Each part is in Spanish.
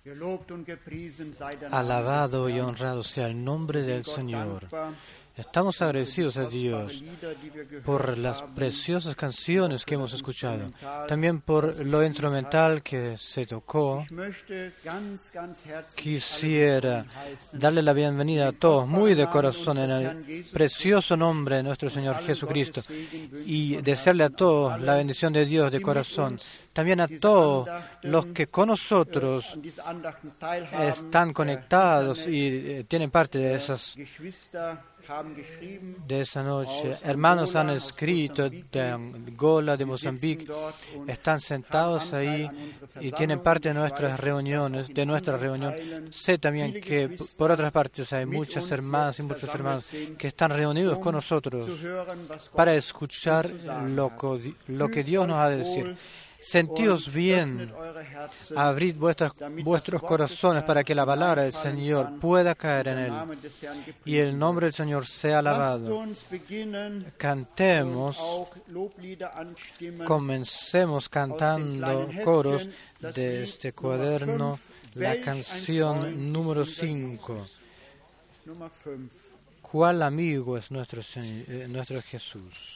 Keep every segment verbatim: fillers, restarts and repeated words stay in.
Alabado y honrado sea el nombre del Señor. Estamos agradecidos a Dios por las preciosas canciones que hemos escuchado, también por lo instrumental que se tocó. Quisiera darle la bienvenida a todos, muy de corazón, en el precioso nombre de nuestro Señor Jesucristo, y desearle a todos la bendición de Dios de corazón. También a todos los que con nosotros están conectados y eh, tienen parte de esas de esa noche. Hermanos han escrito de Angola, de Mozambique, están sentados ahí y tienen parte de nuestras reuniones, de nuestra reunión. Sé también que por otras partes hay muchas hermanas y muchos hermanos que están reunidos con nosotros para escuchar lo, lo que Dios nos ha de decir. Sentíos bien, abrid vuestras, vuestros corazones para que la palabra del Señor pueda caer en él y el nombre del Señor sea alabado. Cantemos, comencemos cantando coros de este cuaderno, la canción número cinco. ¿Cuál amigo es nuestro, eh, nuestro Jesús?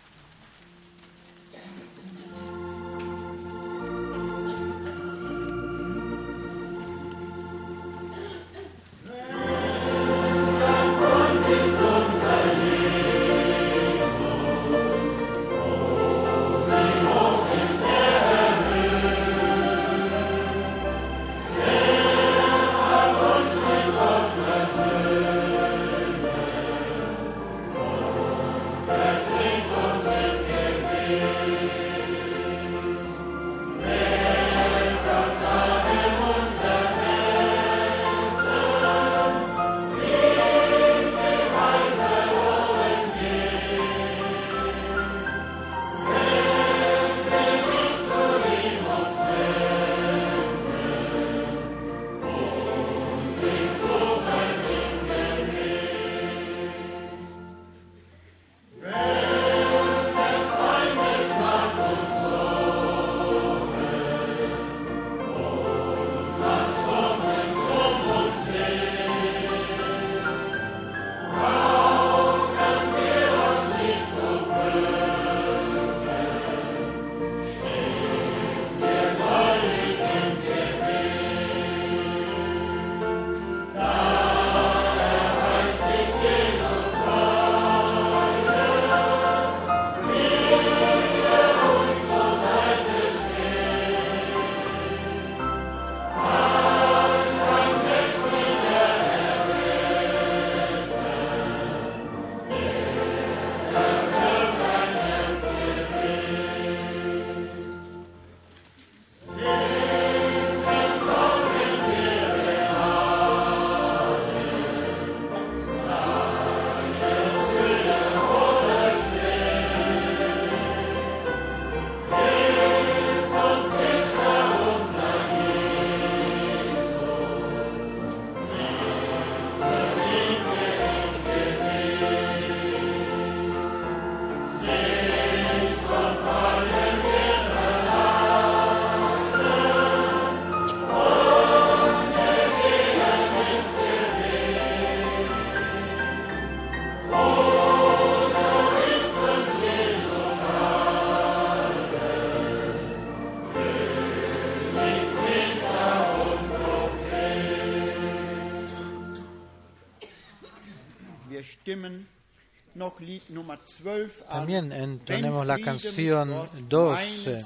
También entonemos la canción doce,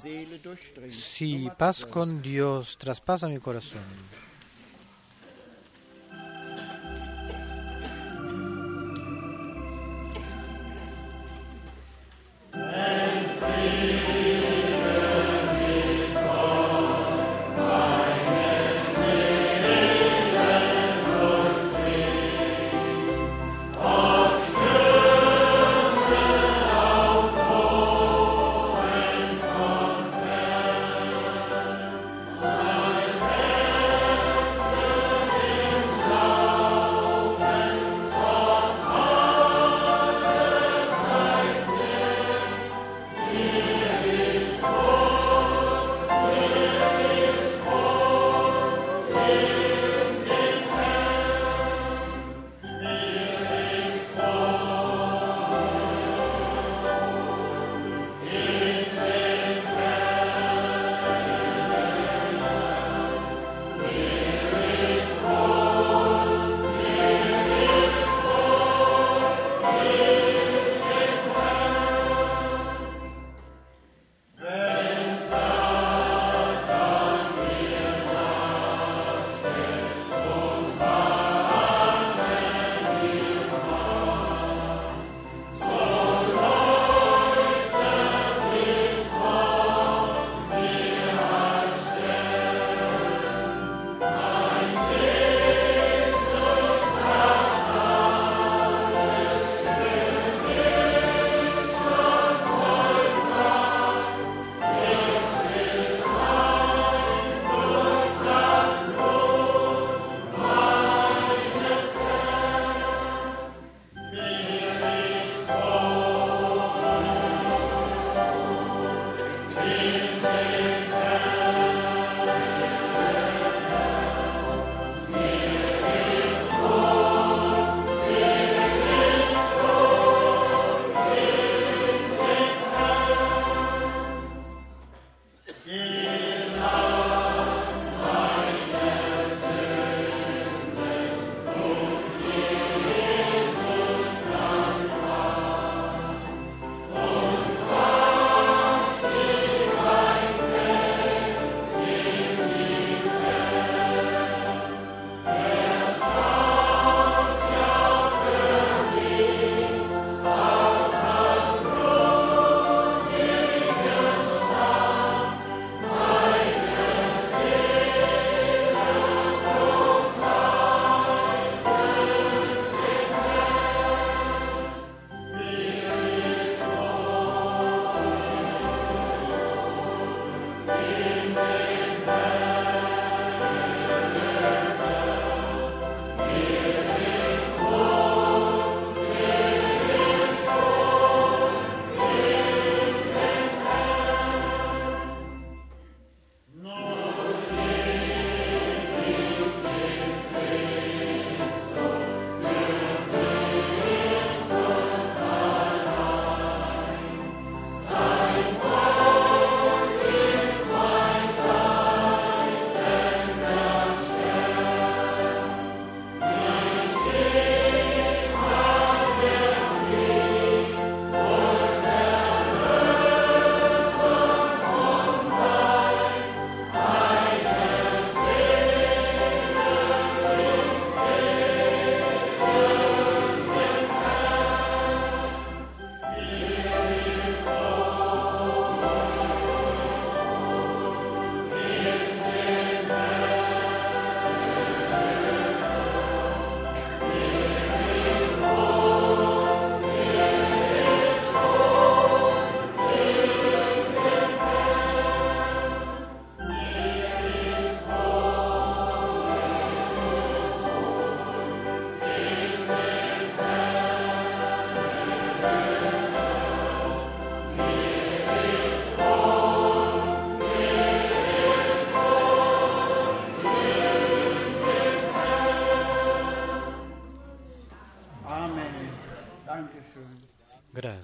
Si paz con Dios traspasa mi corazón.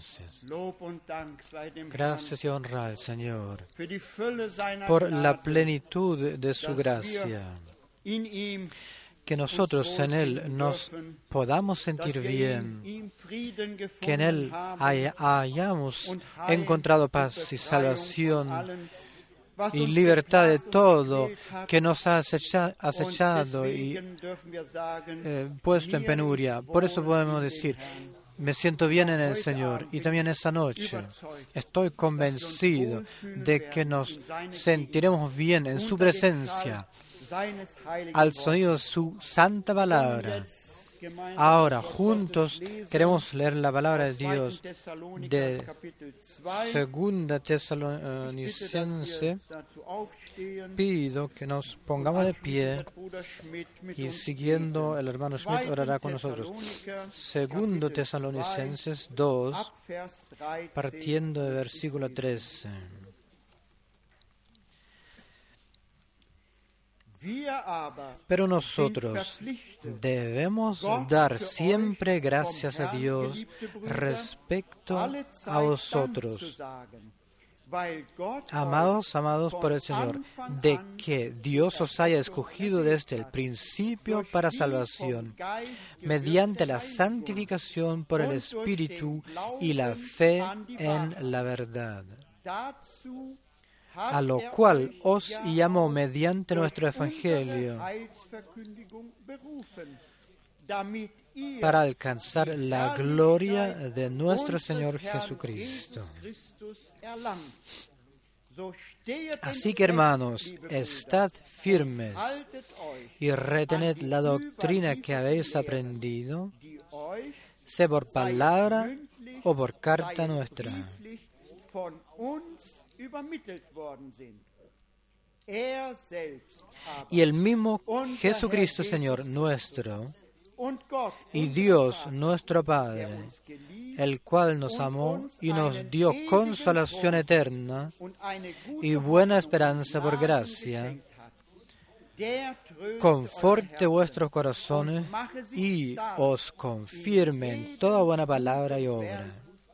gracias. Gracias y honra al Señor por la plenitud de su gracia, que nosotros en Él nos podamos sentir bien, que en Él hay- hayamos encontrado paz y salvación y libertad de todo que nos ha acecha- acechado y eh, puesto en penuria. Por eso podemos decir, me siento bien en el Señor. Y también esa noche estoy convencido de que nos sentiremos bien en su presencia, al sonido de su santa palabra. Ahora, juntos, queremos leer la palabra de Dios de Segunda Tesalonicense. Pido que nos pongamos de pie y siguiendo el hermano Schmidt orará con nosotros. Segundo Tesalonicenses dos, partiendo de versículo trece. Pero nosotros debemos dar siempre gracias a Dios respecto a vosotros, amados, amados por el Señor, de que Dios os haya escogido desde el principio para salvación, mediante la santificación por el Espíritu y la fe en la verdad, a lo cual os llamó mediante nuestro Evangelio, para alcanzar la gloria de nuestro Señor Jesucristo. Así que, hermanos, estad firmes y retened la doctrina que habéis aprendido, sea por palabra o por carta nuestra. Y el mismo Jesucristo, Señor nuestro, y Dios nuestro Padre, el cual nos amó y nos dio consolación eterna y buena esperanza por gracia, conforte vuestros corazones y os confirme en toda buena palabra y obra.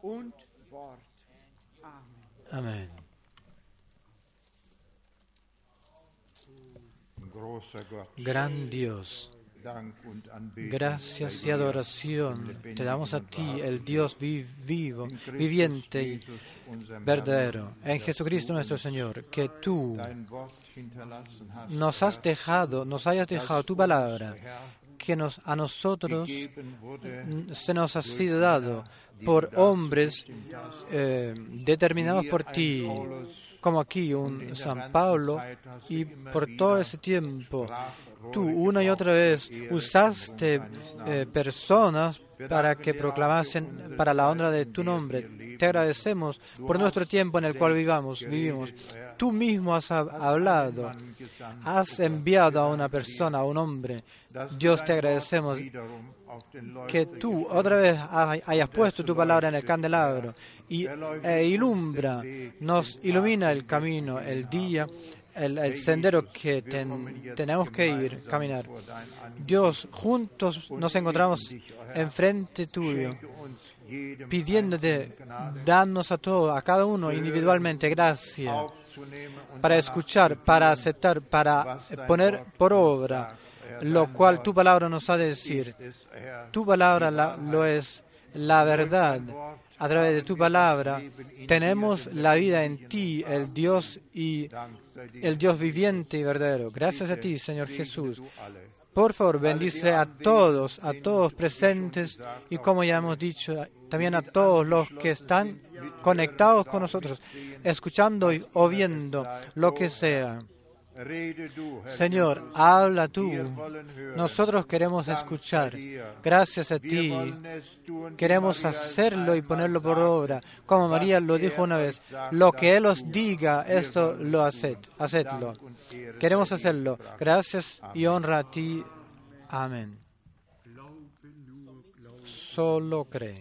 Amén. Gran Dios, gracias y adoración te damos a ti, el Dios vi- vivo, viviente y verdadero, en Jesucristo nuestro Señor, que tú nos has dejado, nos hayas dejado tu palabra, que nos, a nosotros mm, se nos ha sido dado por hombres eh, determinados por ti, como aquí un San Pablo, y por todo ese tiempo tú una y otra vez usaste eh, personas para que proclamasen para la honra de tu nombre. Te agradecemos por nuestro tiempo en el cual vivamos, vivimos. Tú mismo has hablado, has enviado a una persona, a un hombre. Dios, te agradecemos que tú otra vez hayas puesto tu palabra en el candelabro y e ilumbra, nos ilumina el camino, el día, el, el sendero que ten, tenemos que ir, caminar. Dios, juntos nos encontramos enfrente tuyo, pidiéndote, danos a todos, a cada uno individualmente, gracia, para escuchar, para aceptar, para poner por obra lo cual tu palabra nos ha de decir. Tu palabra la, lo es la verdad. A través de tu palabra tenemos la vida en ti, el Dios y el Dios viviente y verdadero. Gracias a ti, Señor Jesús. Por favor, bendice a todos, a todos presentes y, como ya hemos dicho, también a todos los que están conectados con nosotros, escuchando o viendo lo que sea. Señor, habla tú. Nosotros queremos escuchar. Gracias a ti. Queremos hacerlo y ponerlo por obra. Como María lo dijo una vez, lo que Él os diga, esto lo haced. Hacedlo. Queremos hacerlo. Gracias y honra a ti. Amén. Solo cree.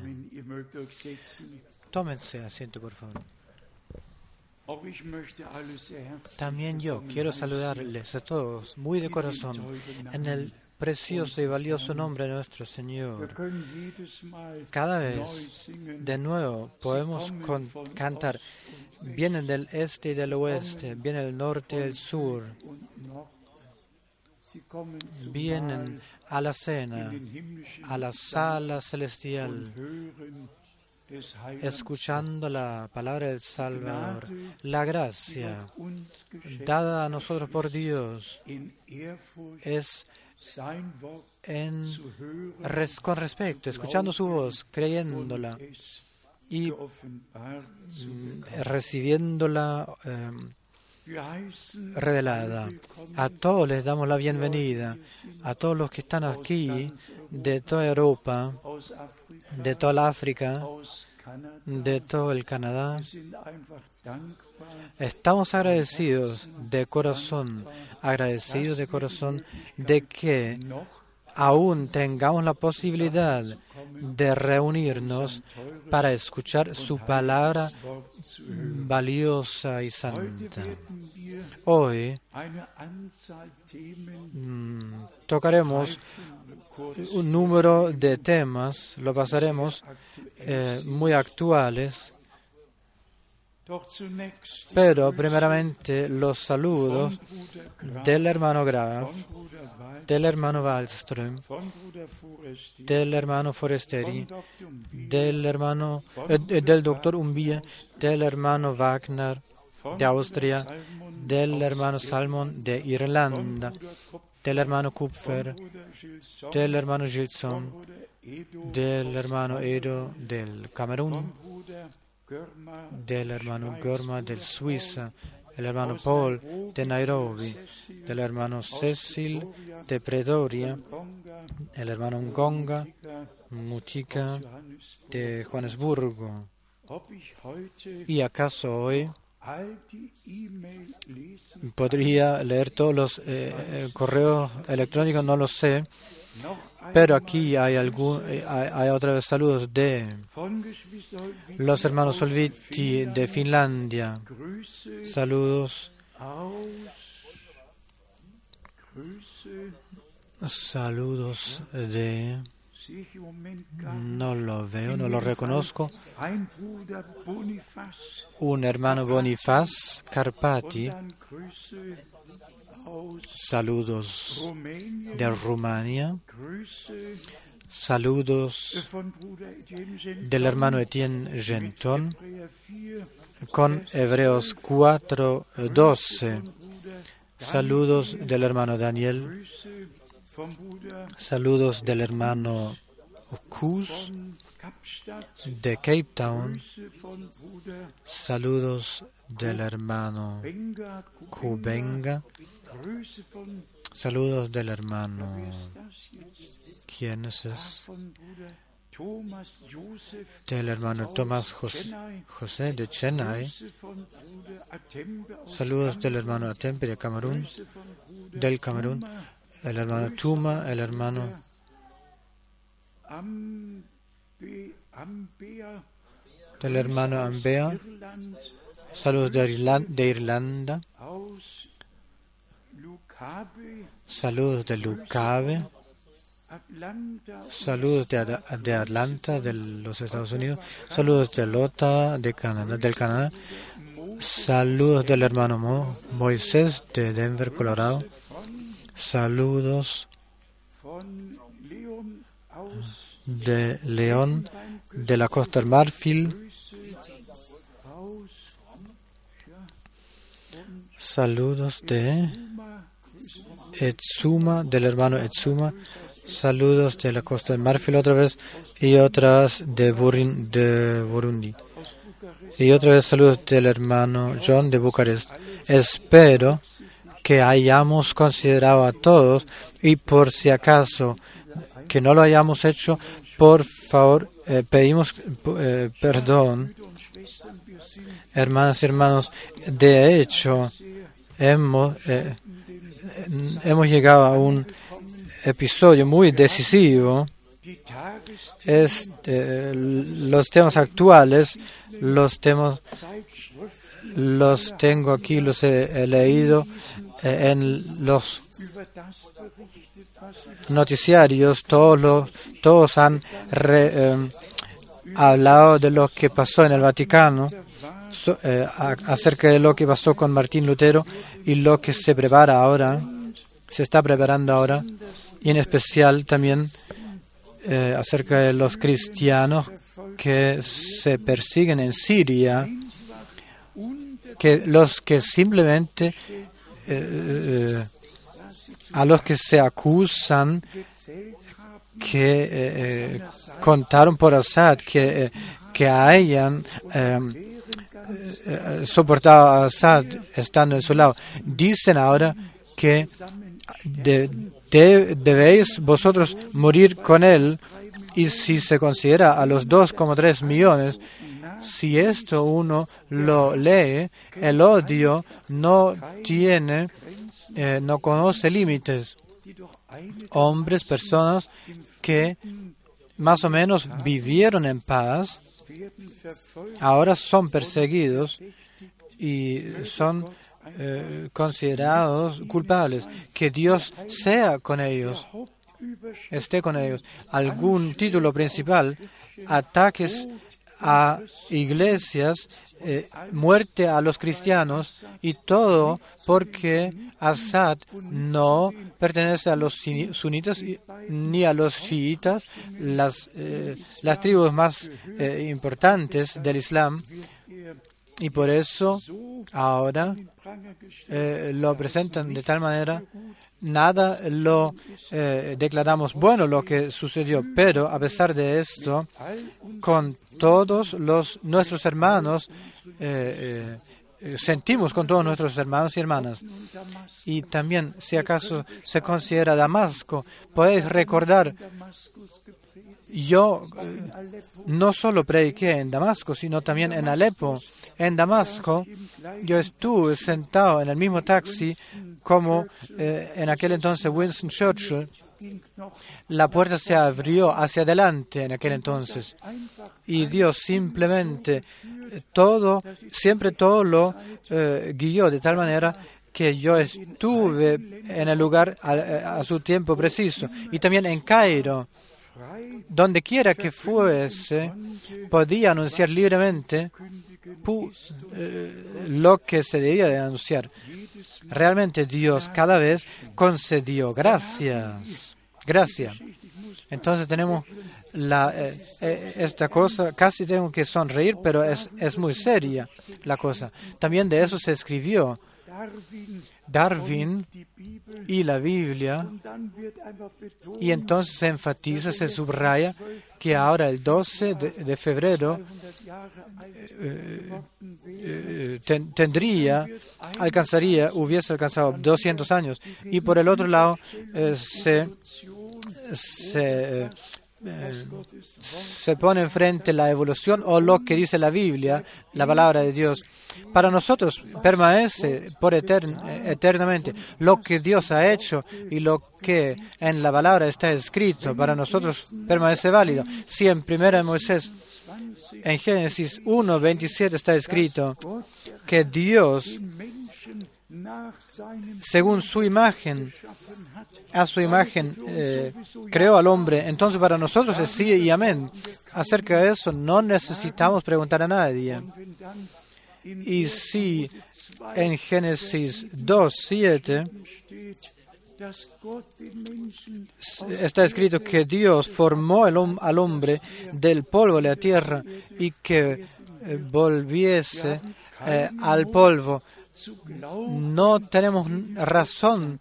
Tómense asiento, por favor. También yo quiero saludarles a todos muy de corazón en el precioso y valioso nombre de nuestro Señor. Cada vez de nuevo podemos con- cantar, vienen del este y del oeste, vienen del norte y del sur, vienen a la cena, a la sala celestial, escuchando la palabra del Salvador. La gracia dada a nosotros por Dios es en, res, con respecto, escuchando su voz, creyéndola y mm, recibiéndola eh, revelada. A todos les damos la bienvenida, a todos los que están aquí, de toda Europa, de toda la África, de todo el Canadá. Estamos agradecidos de corazón, agradecidos de corazón de que aún tengamos la posibilidad de reunirnos para escuchar su palabra valiosa y santa. Hoy mm, tocaremos un número de temas, lo pasaremos eh, muy actuales, pero primeramente los saludos del hermano Graf, del hermano Wallström, del hermano Foresteri, del hermano eh, del doctor Umbia, del hermano Wagner de Austria, del hermano Salmon de Irlanda, del hermano Kupfer, del hermano Gilson, del hermano Edo del Camerún, del hermano Gorma del Suiza, el hermano Paul de Nairobi, del hermano Cecil de Pretoria, el hermano Ngonga Mutika de Johannesburgo. ¿Y acaso hoy podría leer todos los eh, eh, correos electrónicos? No lo sé, pero aquí hay, algún, eh, hay, hay otra vez saludos de los hermanos Solviti de Finlandia. Saludos. Saludos de... No lo veo, no lo reconozco. Un hermano Bonifaz Carpati. Saludos de Rumania. Saludos del hermano Etienne Genton con Hebreos cuatro doce. Saludos del hermano Daniel. Saludos del hermano Kuz de Cape Town. Saludos del hermano Kubenga. Saludos del hermano, ¿quién es ese? Del hermano Tomás José, José de Chennai. Saludos del hermano Atempe de Camerún, del Camerún. El hermano Tuma, el hermano del hermano Ambea. Saludos de Irlanda. De Irlanda. Saludos de Lucabe. Saludos de, Ad de Atlanta, de los Estados Unidos. Saludos de Lota, de Canadá, del Canadá. Saludos del hermano Mo Moisés, de Denver, Colorado. Saludos de León, de la Costa del Marfil. Saludos de Etsuma, del hermano Etsuma. Saludos de la Costa del Marfil otra vez y otras de, Burin, de Burundi. Y otra vez saludos del hermano John de Bucarest. Espero que hayamos considerado a todos y por si acaso que no lo hayamos hecho, por favor, eh, pedimos eh, perdón. Hermanas y hermanos, de hecho, hemos, eh, hemos llegado a un episodio muy decisivo es, eh, los temas actuales, los temas, los tengo aquí, los he, he leído eh, en los noticiarios, todos los, todos han re, eh, hablado de lo que pasó en el Vaticano, so, eh, a, acerca de lo que pasó con Martín Lutero y lo que se prepara ahora, se está preparando ahora, y en especial también eh, acerca de los cristianos que se persiguen en Siria, que los que simplemente eh, eh, a los que se acusan que eh, contaron por Assad, que, eh, que hayan eh, eh, soportado a Assad estando en su lado. Dicen ahora que de, de, debéis vosotros morir con él, y si se considera a los dos coma tres millones, si esto uno lo lee, el odio no tiene, eh, no conoce límites. Hombres, personas que más o menos vivieron en paz, ahora son perseguidos y son eh, considerados culpables. Que Dios sea con ellos, esté con ellos. Algún título principal: ataques a iglesias, eh, muerte a los cristianos, y todo porque Assad no pertenece a los sunitas ni a los chiitas, las, eh, las tribus más eh, importantes del Islam, y por eso ahora eh, lo presentan de tal manera. Nada lo eh, declaramos bueno lo que sucedió, pero a pesar de esto, con todos los nuestros hermanos, eh, eh, sentimos con todos nuestros hermanos y hermanas. Y también, si acaso se considera Damasco, podéis recordar, yo eh, no solo prediqué en Damasco, sino también en Alepo. En Damasco, yo estuve sentado en el mismo taxi como eh, en aquel entonces Winston Churchill. La puerta se abrió hacia adelante en aquel entonces, y Dios simplemente todo, siempre todo lo eh, guió de tal manera que yo estuve en el lugar a, a su tiempo preciso. Y también en Cairo, donde quiera que fuese, podía anunciar libremente pu, eh, lo que se debía de anunciar. Realmente Dios cada vez concedió gracias. Gracias. Entonces tenemos la, eh, eh, esta cosa, casi tengo que sonreír, pero es, es muy seria la cosa. También de eso se escribió Darwin y la Biblia, y entonces se enfatiza, se subraya que ahora el doce de, de febrero eh, eh, ten, tendría, alcanzaría, hubiese alcanzado doscientos años, y por el otro lado eh, se, se, eh, se pone enfrente la evolución o lo que dice la Biblia, la palabra de Dios. Para nosotros permanece por etern, eternamente lo que Dios ha hecho, y lo que en la palabra está escrito, para nosotros permanece válido. Si en Primera de Moisés, en Génesis uno veintisiete está escrito que Dios, según su imagen, a su imagen eh, creó al hombre, entonces para nosotros es sí y amén. Acerca de eso no necesitamos preguntar a nadie. Y si en Génesis dos siete está escrito que Dios formó el, al hombre del polvo de la tierra y que eh, volviese eh, al polvo, no tenemos razón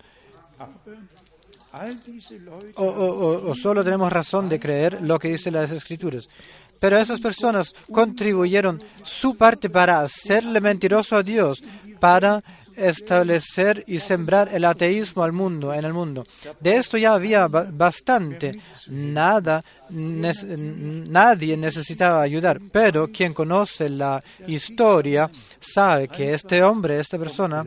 o, o, o solo tenemos razón de creer lo que dicen las Escrituras. Pero esas personas contribuyeron su parte para hacerle mentiroso a Dios, para establecer y sembrar el ateísmo al mundo, en el mundo. De esto ya había bastante. Nada, ne nadie necesitaba ayudar. Pero quien conoce la historia sabe que este hombre, esta persona,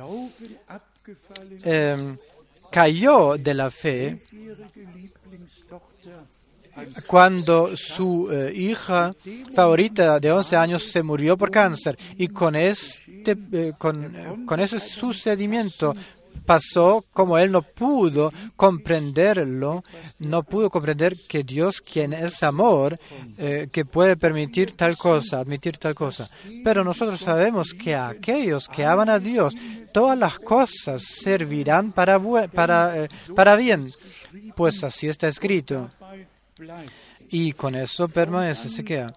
eh, cayó de la fe. cuando su eh, hija favorita de once años se murió por cáncer. Y con este, eh, con, eh, con ese sucedimiento pasó como él no pudo comprenderlo, no pudo comprender que Dios, quien es amor, eh, que puede permitir tal cosa, admitir tal cosa. Pero nosotros sabemos que a aquellos que aman a Dios, todas las cosas servirán para, para, eh, para bien, pues así está escrito. Y con eso permanece, se queda.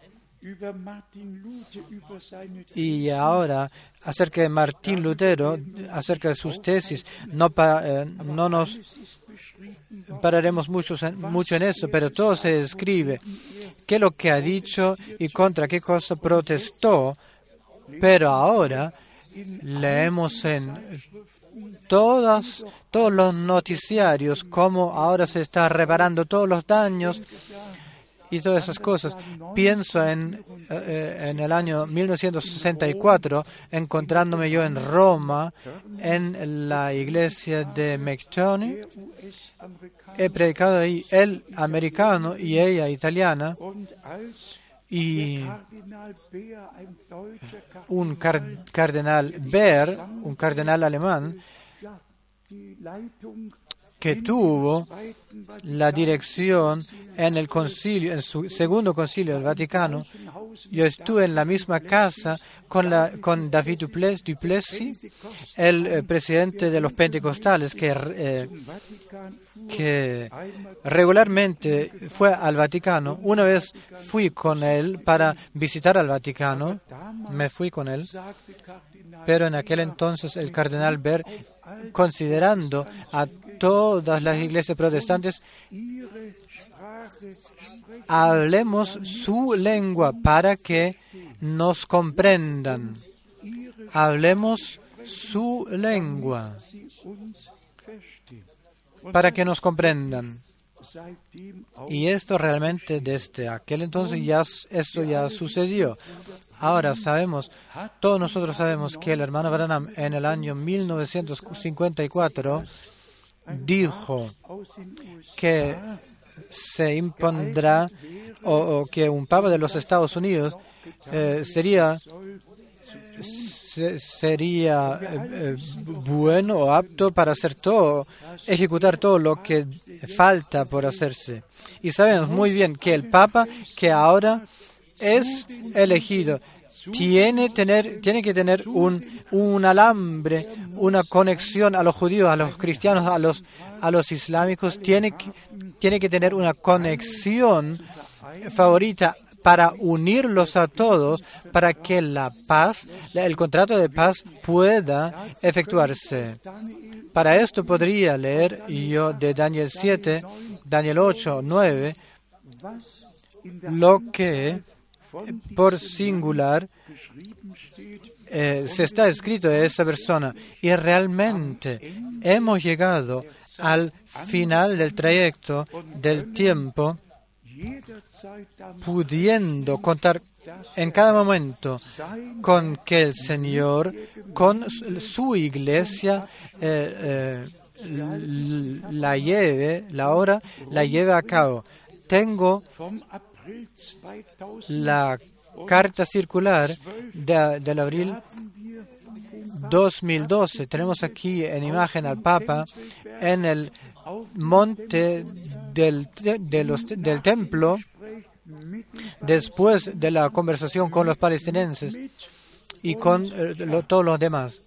Y ahora, acerca de Martín Lutero, acerca de sus tesis, no, pa, eh, no nos pararemos mucho, mucho en eso, pero todo se describe, qué es lo que ha dicho y contra qué cosa protestó, pero ahora leemos en todas, todos los noticiarios cómo ahora se está reparando todos los daños y todas esas cosas. Pienso en, eh, en el año mil novecientos sesenta y cuatro, encontrándome yo en Roma, en la iglesia de McToney. He predicado ahí, él americano y ella italiana, y un car cardenal Beer, un cardenal alemán, que tuvo la dirección en el concilio, en su segundo concilio del Vaticano. Yo estuve en la misma casa con, la, con David Duplessis, el eh, presidente de los pentecostales, que, eh, que regularmente fue al Vaticano. Una vez fui con él para visitar al Vaticano, me fui con él, pero en aquel entonces el cardenal Beer, considerando a todas las iglesias protestantes, hablemos su lengua para que nos comprendan. Hablemos su lengua para que nos comprendan. Y esto realmente desde aquel entonces ya esto ya sucedió. Ahora sabemos, todos nosotros sabemos que el hermano Branham en el año mil novecientos cincuenta y cuatro dijo que se impondrá o, o que un papa de los Estados Unidos eh, sería se, sería eh, bueno o apto para hacer todo, ejecutar todo lo que falta por hacerse. Y sabemos muy bien que el papa que ahora es elegido tiene, tener, tiene que tener un, un alambre, una conexión a los judíos, a los cristianos, a los, a los islámicos. Tiene que, tiene que tener una conexión favorita para unirlos a todos, para que la paz, el contrato de paz pueda efectuarse. Para esto podría leer yo de Daniel siete, Daniel ocho, nueve, lo que por singular eh, se está escrito de esa persona. Y realmente hemos llegado al final del trayecto, del tiempo, pudiendo contar en cada momento con que el Señor, con su iglesia, eh, eh, la lleve, la hora, la lleve a cabo. Tengo la carta circular de, del abril dos mil doce. Tenemos aquí en imagen al Papa en el monte del, de los, del templo, después de la conversación con los palestineses y con eh, lo, todos los demás.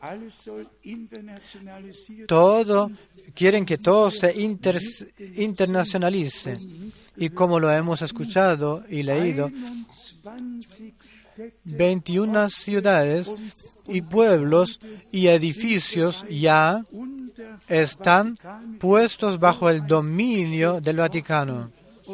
Todo, quieren que todo se inter, internacionalice. Y como lo hemos escuchado y leído, veintiuna ciudades y pueblos y edificios ya están puestos bajo el dominio del Vaticano.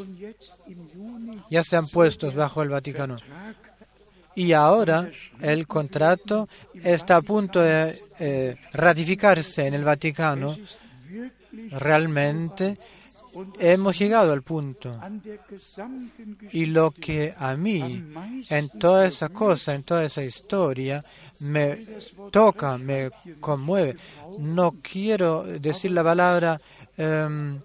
Ya se han puesto bajo el Vaticano. Y ahora el contrato está a punto de eh, ratificarse en el Vaticano. Realmente hemos llegado al punto. Y lo que a mí, en toda esa cosa, en toda esa historia, me toca, me conmueve. No quiero decir la palabra Um,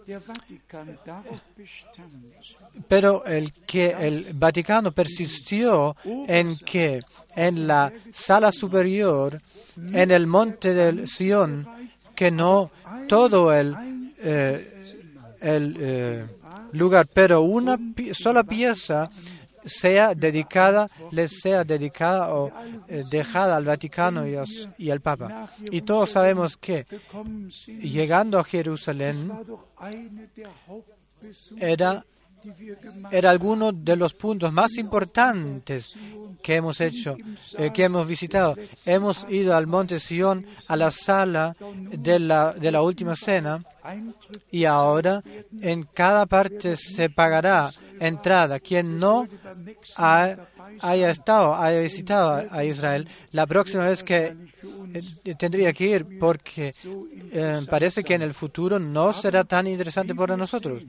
pero el que el Vaticano persistió en que en la sala superior, en el monte del Sion, que no todo el, eh, el eh, lugar, pero una pi- sola pieza sea dedicada, les sea dedicada o eh, dejada al Vaticano y, a, y al Papa. Y todos sabemos que llegando a Jerusalén era, era alguno de los puntos más importantes que hemos hecho, eh, que hemos visitado. Hemos ido al Monte Sion, a la sala de la, de la última cena, y ahora en cada parte se pagará entrada. Quien no ha, haya estado, haya visitado a Israel, la próxima vez que eh, tendría que ir, porque eh, parece que en el futuro no será tan interesante para nosotros.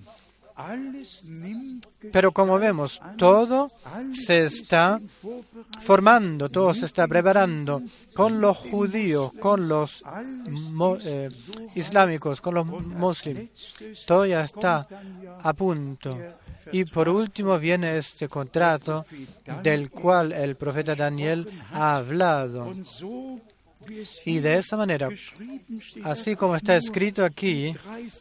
Pero como vemos, todo se está formando, todo se está preparando con los judíos, con los mo, eh, islámicos, con los muslims. Todo ya está a punto. Y por último viene este contrato del cual el profeta Daniel ha hablado. Y de esa manera, así como está escrito aquí,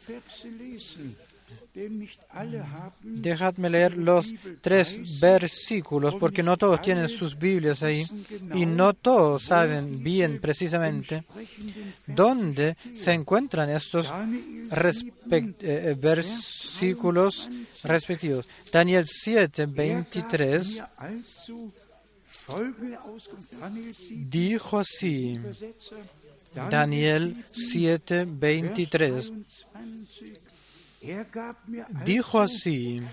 dejadme leer los tres versículos, porque no todos tienen sus Biblias ahí y no todos saben bien precisamente dónde se encuentran estos eh, versículos respectivos. Daniel siete, veintitrés dijo así. Daniel siete, veintitrés. Dijo así: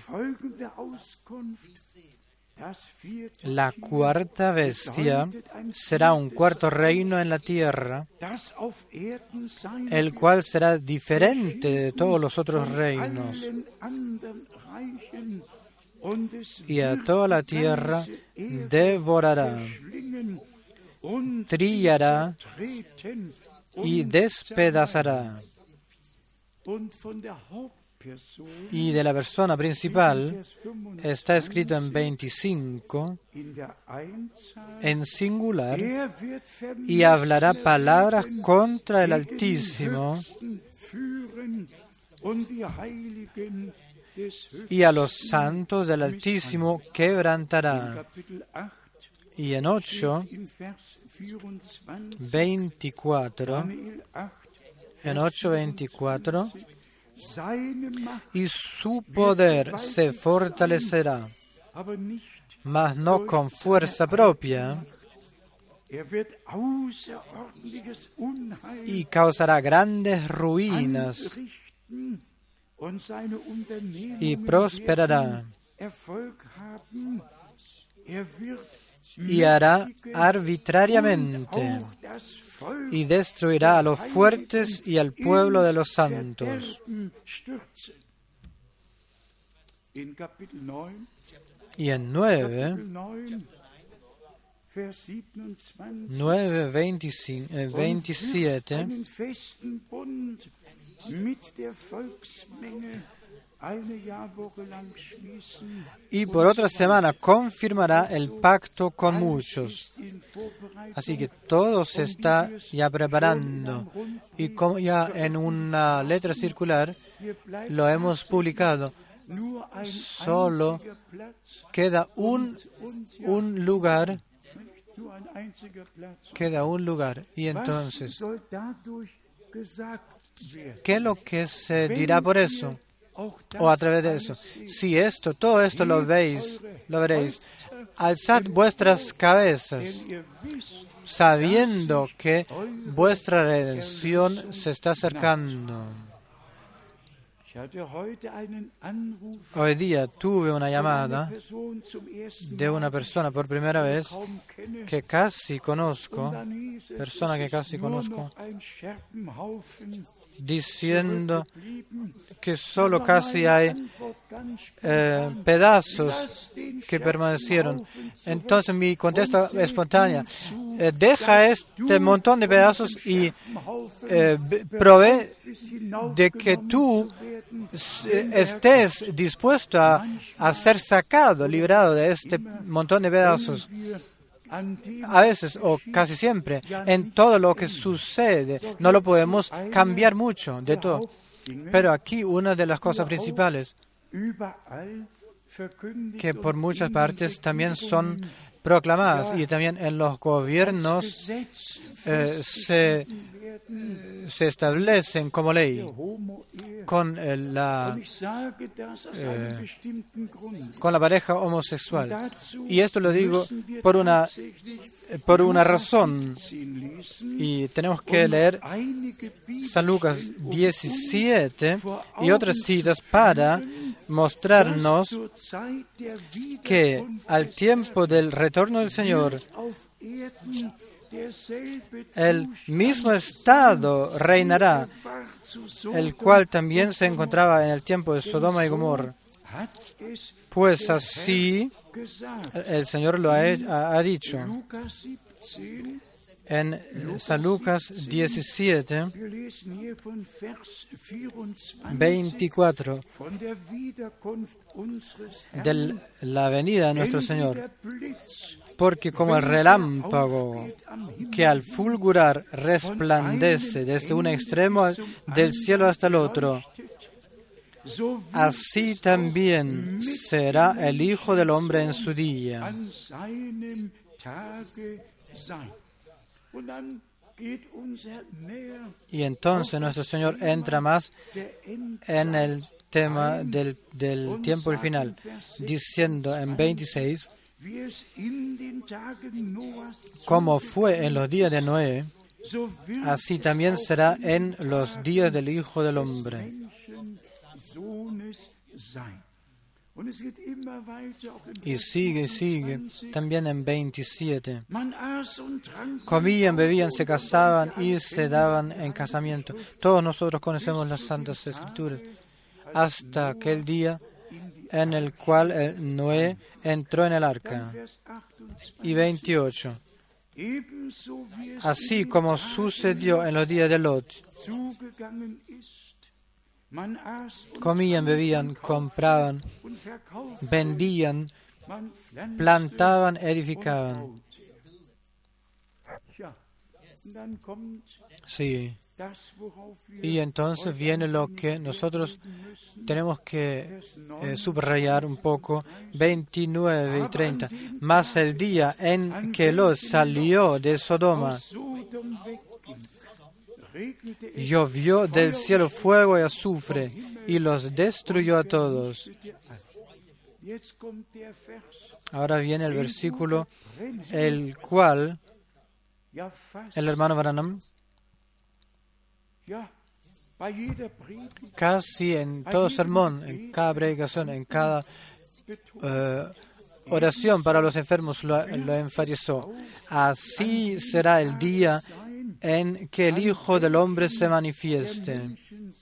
la cuarta bestia será un cuarto reino en la tierra, el cual será diferente de todos los otros reinos, y a toda la tierra devorará, trillará y despedazará. Y de la persona principal está escrito en veinticinco, en singular, y hablará palabras contra el Altísimo y a los santos del Altísimo quebrantará. Y en ocho, veinticuatro, en ocho, veinticuatro, y su poder se fortalecerá, mas no con fuerza propia, y causará grandes ruinas, y prosperará, y hará arbitrariamente, y destruirá a los fuertes y al pueblo de los santos. Y en nueve, nueve, veintisiete, y por otra semana confirmará el pacto con muchos. Así que todo se está ya preparando. Y como ya en una letra circular lo hemos publicado, solo queda un, un lugar, queda un lugar. Y entonces, ¿qué es lo que se dirá por eso? O a través de eso. Si esto, todo esto lo veis, lo veréis, alzad vuestras cabezas, sabiendo que vuestra redención se está acercando. Hoy día tuve una llamada de una persona por primera vez que casi conozco, persona que casi conozco, diciendo que solo casi hay eh, pedazos que permanecieron. Entonces mi contesta espontánea, eh, deja este montón de pedazos y eh, provee de que tú estés dispuesto a, a ser sacado, librado de este montón de pedazos. A veces, o casi siempre, en todo lo que sucede, no lo podemos cambiar mucho de todo. Pero aquí una de las cosas principales, que por muchas partes también son proclamadas, y también en los gobiernos eh, se, se establecen como ley con eh, la, eh, con la pareja homosexual. Y esto lo digo por una, por una razón. Y tenemos que leer San Lucas diecisiete y otras citas para mostrarnos que al tiempo del retorno del Señor, el mismo estado reinará, el cual también se encontraba en el tiempo de Sodoma y Gomorra. Pues así el Señor lo ha, ha dicho. En San Lucas diecisiete, veinticuatro, de la venida de nuestro Señor. Porque como el relámpago que al fulgurar resplandece desde un extremo del cielo hasta el otro, así también será el Hijo del Hombre en su día. Y entonces nuestro Señor entra más en el tema del, del tiempo del final, diciendo en veintiséis, como fue en los días de Noé, así también será en los días del Hijo del Hombre. Y sigue, sigue, también en veintisiete. Comían, bebían, se casaban y se daban en casamiento. Todos nosotros conocemos las Santas Escrituras. Hasta aquel día en el cual el Noé entró en el arca. Y veintiocho. Así como sucedió en los días de Lot. Comían, bebían, compraban, vendían, plantaban, edificaban. Sí. Y entonces viene lo que nosotros tenemos que eh, subrayar un poco, veintinueve y treinta. Mas el día en que Lot salió de Sodoma, llovió del cielo fuego y azufre y los destruyó a todos. Ahora viene el versículo, el cual el hermano Branham casi en todo sermón, en cada predicación, en cada uh, oración para los enfermos lo, lo enfatizó. Así será el día en que el Hijo del Hombre se manifieste.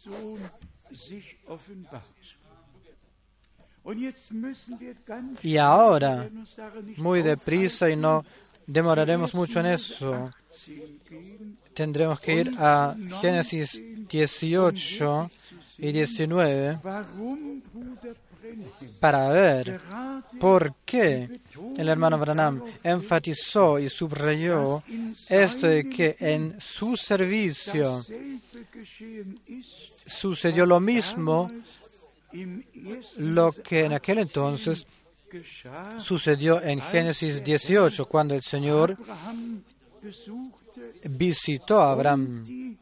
Y ahora, muy deprisa, y no demoraremos mucho en eso, tendremos que ir a Génesis dieciocho y diecinueve para ver por qué el hermano Branham enfatizó y subrayó esto de que en su servicio sucedió lo mismo lo que en aquel entonces sucedió en Génesis dieciocho, cuando el Señor visitó a Abraham,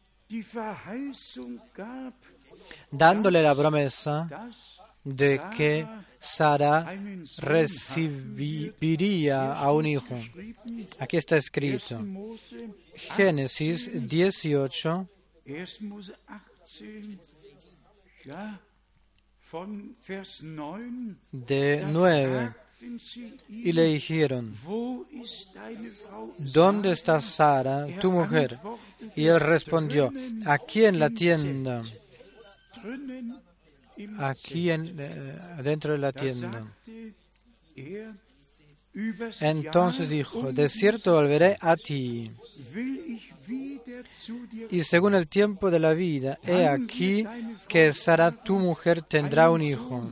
dándole la promesa de que Sara recibiría a un hijo. Aquí está escrito, Génesis dieciocho, de nueve, y le dijeron, ¿dónde está Sara, tu mujer? Y él respondió, aquí en la tienda, aquí en, eh, dentro de la tienda. Entonces dijo, de cierto volveré a ti y según el tiempo de la vida, he aquí que Sara, tu mujer, tendrá un hijo.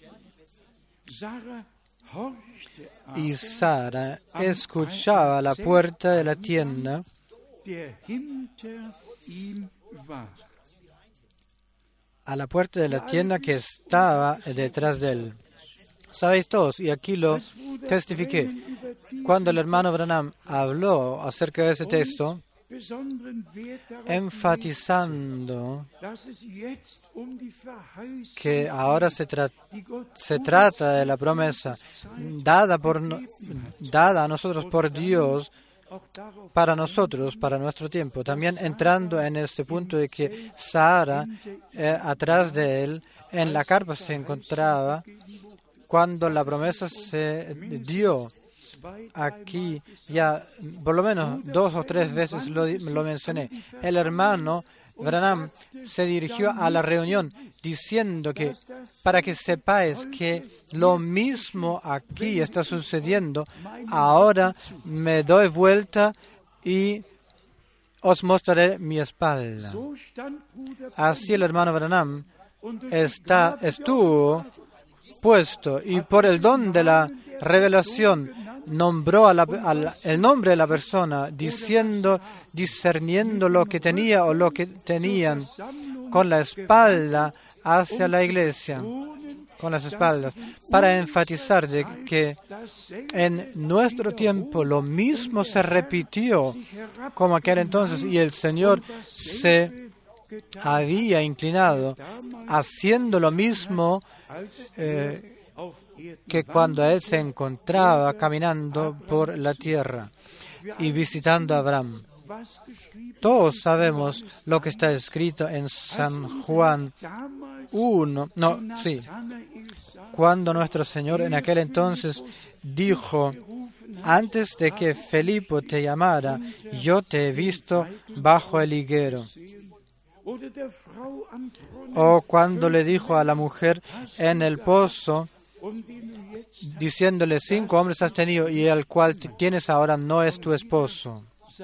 Y Sara escuchaba a la puerta de la tienda a la puerta de la tienda que estaba detrás de él. Sabéis todos, y aquí lo testifiqué, cuando el hermano Branham habló acerca de ese texto, enfatizando que ahora se, tra se trata de la promesa dada, por no dada a nosotros por Dios, para nosotros, para nuestro tiempo. También entrando en este punto de que Sara, eh, atrás de él, en la carpa se encontraba cuando la promesa se dio. Aquí ya por lo menos dos o tres veces lo, lo mencioné. El hermano Branham se dirigió a la reunión diciendo que para que sepáis que lo mismo aquí está sucediendo, ahora me doy vuelta y os mostraré mi espalda. Así el hermano Branham está, estuvo puesto y por el don de la revelación nombró a la, a la, el nombre de la persona, diciendo, discerniendo lo que tenía o lo que tenían con la espalda hacia la iglesia, con las espaldas, para enfatizar de que en nuestro tiempo lo mismo se repitió como aquel entonces y el Señor se había inclinado haciendo lo mismo eh, que cuando él se encontraba caminando por la tierra y visitando a Abraham. Todos sabemos lo que está escrito en San Juan uno, no, sí, cuando nuestro Señor en aquel entonces dijo, antes de que Felipe te llamara, yo te he visto bajo el higuero. O cuando le dijo a la mujer en el pozo, diciéndole, cinco hombres has tenido y el cual tienes ahora no es tu esposo.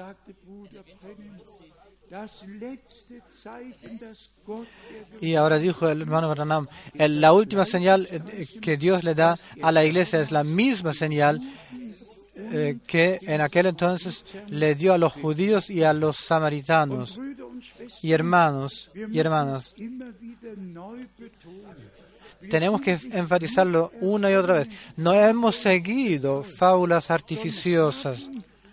Y ahora dijo el hermano Branham, la última señal que Dios le da a la iglesia es la misma señal eh, que en aquel entonces le dio a los judíos y a los samaritanos. Y hermanos y hermanas, tenemos que enfatizarlo una y otra vez. No hemos seguido fábulas artificiosas,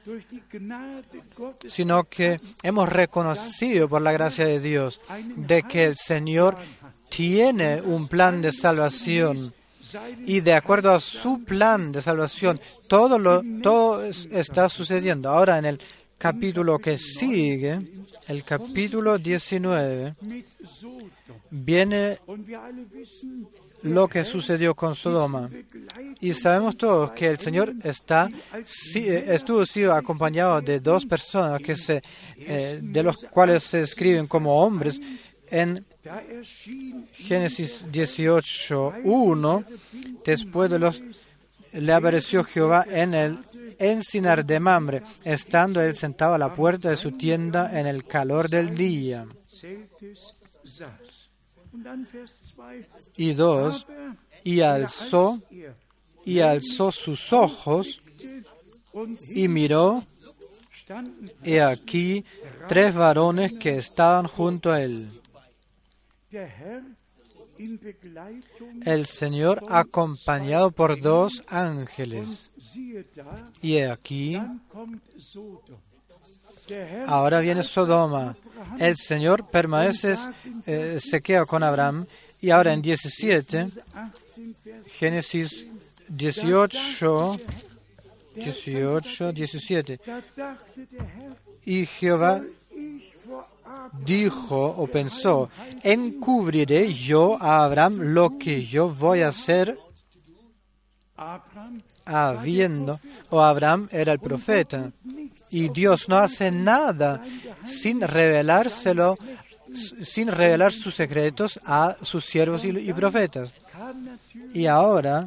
sino que hemos reconocido por la gracia de Dios de que el Señor tiene un plan de salvación y de acuerdo a su plan de salvación todo, lo, todo está sucediendo. Ahora en el capítulo que sigue, el capítulo diecinueve, viene lo que sucedió con Sodoma. Y sabemos todos que el Señor está, estuvo sido acompañado de dos personas que se, eh, de los cuales se escriben como hombres en Génesis dieciocho uno. Después de los le apareció Jehová en el encinar de Mamre, estando él sentado a la puerta de su tienda en el calor del día. Y dos, y alzó, y alzó sus ojos, y miró, y aquí tres varones que estaban junto a él. El Señor acompañado por dos ángeles. Y aquí, ahora viene Sodoma. El Señor permanece, eh, se queda con Abraham. Y ahora en diecisiete, Génesis dieciocho, dieciocho, diecisiete. Y Jehová dijo o pensó, encubriré yo a Abraham lo que yo voy a hacer, habiendo, o Abraham era el profeta, y Dios no hace nada sin revelárselo, sin revelar sus secretos a sus siervos y, y profetas. Y ahora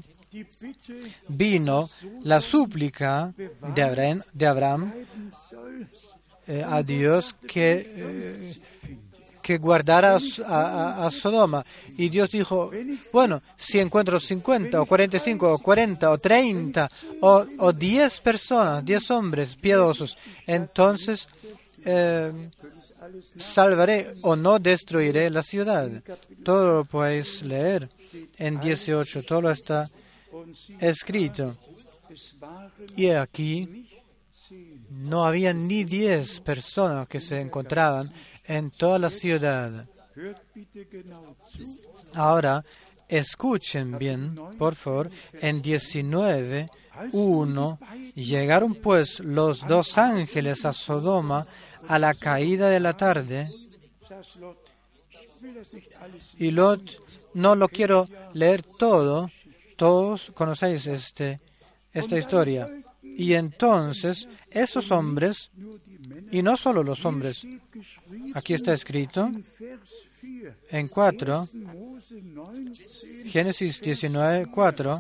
vino la súplica de Abraham, de Abraham eh, a Dios que, eh, que guardara a, a, a Sodoma. Y Dios dijo, bueno, si encuentro cincuenta o cuarenta y cinco o cuarenta o treinta o, o diez personas, diez hombres piadosos, entonces eh, salvaré o no destruiré la ciudad. Todo lo podéis leer en dieciocho, todo está escrito. Y aquí no había ni diez personas que se encontraban en toda la ciudad. Ahora, escuchen bien, por favor, en diecinueve, uno, llegaron pues los dos ángeles a Sodoma a la caída de la tarde, y Lot, no lo quiero leer todo, todos conocéis este, esta historia. Y entonces, esos hombres, y no solo los hombres, aquí está escrito en cuatro, Génesis diecinueve, cuatro,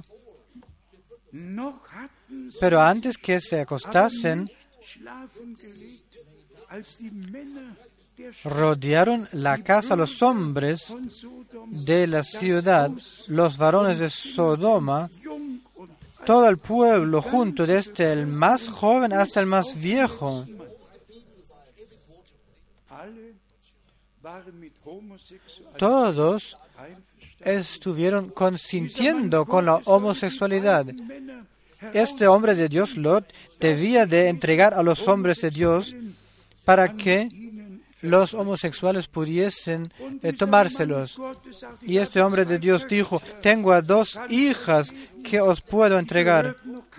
pero antes que se acostasen, rodearon la casa los hombres de la ciudad, los varones de Sodoma, todo el pueblo junto, desde el más joven hasta el más viejo. Todos estuvieron consintiendo con la homosexualidad. Este hombre de Dios, Lot, debía de entregar a los hombres de Dios para que los homosexuales pudiesen eh, tomárselos. Y este hombre de Dios dijo, tengo a dos hijas que os puedo entregar.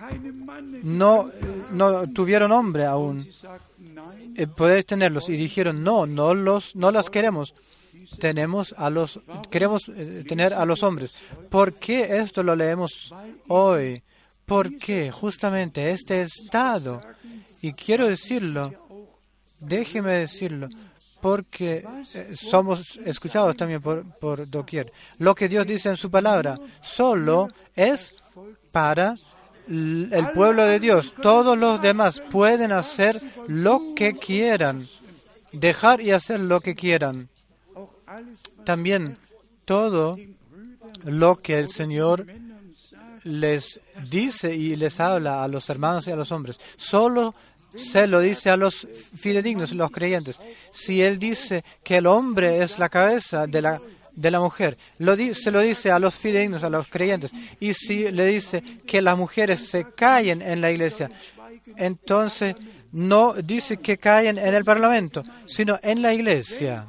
No, no tuvieron hombre aún. Eh, podéis tenerlos. Y dijeron, no, no, los, no las queremos. Tenemos a los, queremos eh, tener a los hombres. ¿Por qué esto lo leemos hoy? Porque justamente este estado, y quiero decirlo, déjeme decirlo, porque eh, somos escuchados también por, por doquier. Lo que Dios dice en su palabra solo es para el pueblo de Dios. Todos los demás pueden hacer lo que quieran, dejar y hacer lo que quieran. También todo lo que el Señor les dice y les habla a los hermanos y a los hombres, solo se lo dice a los fidedignos, los creyentes. Si Él dice que el hombre es la cabeza de la, de la mujer, lo di, se lo dice a los fidedignos, a los creyentes. Y si le dice que las mujeres se callen en la iglesia, entonces no dice que callen en el parlamento, sino en la iglesia.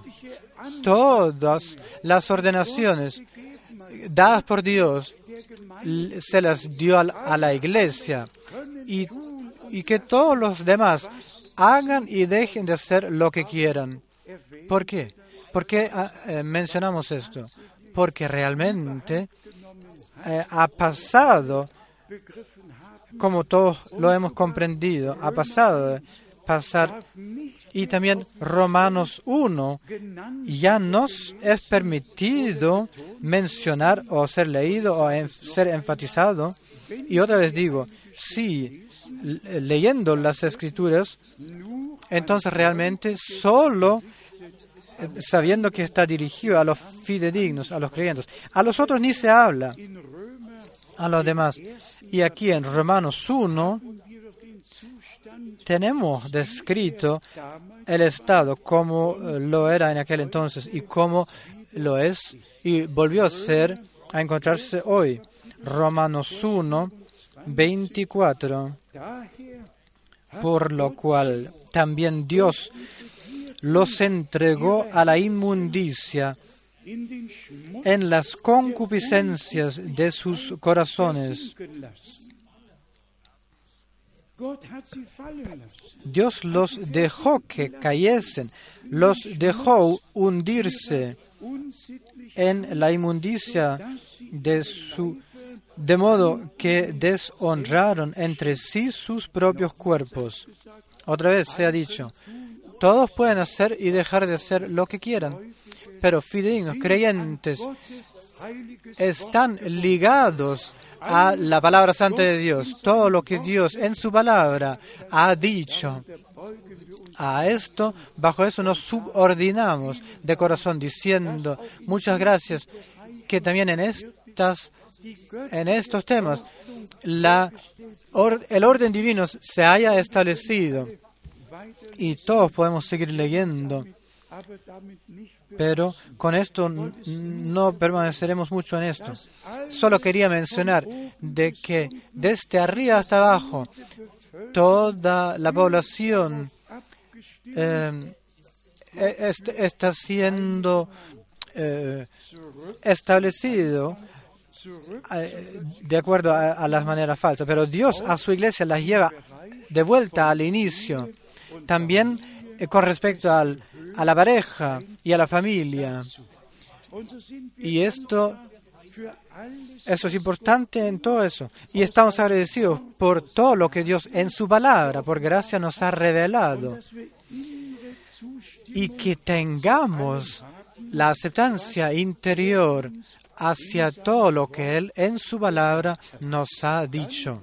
Todas las ordenaciones dadas por Dios se las dio a la iglesia, y, y que todos los demás hagan y dejen de hacer lo que quieran. ¿Por qué? ¿Por qué eh, mencionamos esto? Porque realmente eh, ha pasado, como todos lo hemos comprendido, ha pasado de pasar. Y también Romanos uno, ya nos es permitido mencionar o ser leído o en, ser enfatizado. Y otra vez digo, si leyendo las Escrituras, entonces realmente solo sabiendo que está dirigido a los fidedignos, a los creyentes. A los otros ni se habla, a los demás. Y aquí en Romanos uno, tenemos descrito el estado como lo era en aquel entonces y como lo es y volvió a ser, a encontrarse hoy. Romanos uno, veinticuatro. Por lo cual también Dios los entregó a la inmundicia en las concupiscencias de sus corazones. Dios los dejó que cayesen, los dejó hundirse en la inmundicia de su, de modo que deshonraron entre sí sus propios cuerpos. Otra vez se ha dicho, todos pueden hacer y dejar de hacer lo que quieran, pero fidedignos, creyentes, están ligados a la palabra santa de Dios. Todo lo que Dios en su palabra ha dicho, a esto, bajo eso nos subordinamos de corazón, diciendo muchas gracias, que también en estas, en estos temas, la, or, el orden divino se haya establecido y todos podemos seguir leyendo. Pero con esto no permaneceremos mucho en esto. Solo quería mencionar de que desde arriba hasta abajo, toda la población eh, est- está siendo eh, establecido eh, de acuerdo a, a las maneras falsas. Pero Dios a su iglesia las lleva de vuelta al inicio. También eh, con respecto al a la pareja y a la familia. Y esto, eso es importante en todo eso. Y estamos agradecidos por todo lo que Dios en su palabra, por gracia, nos ha revelado. Y que tengamos la aceptancia interior hacia todo lo que Él en su palabra nos ha dicho.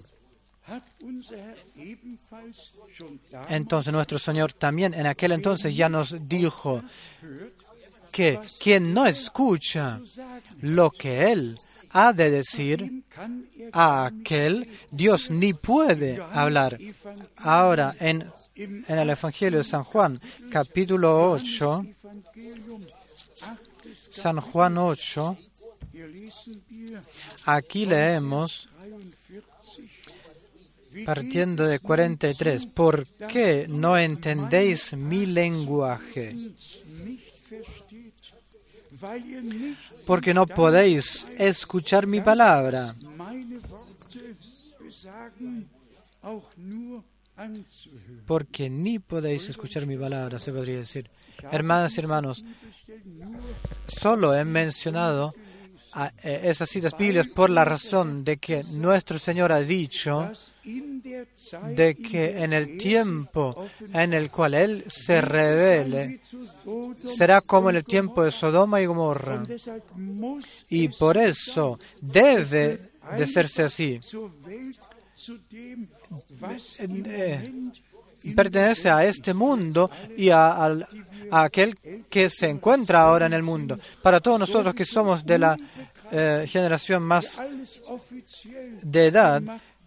Entonces nuestro Señor también en aquel entonces ya nos dijo que quien no escucha lo que Él ha de decir, a aquel Dios ni puede hablar. Ahora en, en el Evangelio de San Juan, capítulo ocho, San Juan ocho, aquí leemos partiendo de cuarenta y tres, ¿por qué no entendéis mi lenguaje? Porque no podéis escuchar mi palabra. Porque ni podéis escuchar mi palabra, se podría decir. Hermanas y hermanos, solo he mencionado a esas citas bíblicas por la razón de que nuestro Señor ha dicho de que en el tiempo en el cual Él se revele, será como en el tiempo de Sodoma y Gomorra. Y por eso debe de serse así. Eh, pertenece a este mundo y a, a, a aquel que se encuentra ahora en el mundo. Para todos nosotros que somos de la eh, generación más de edad,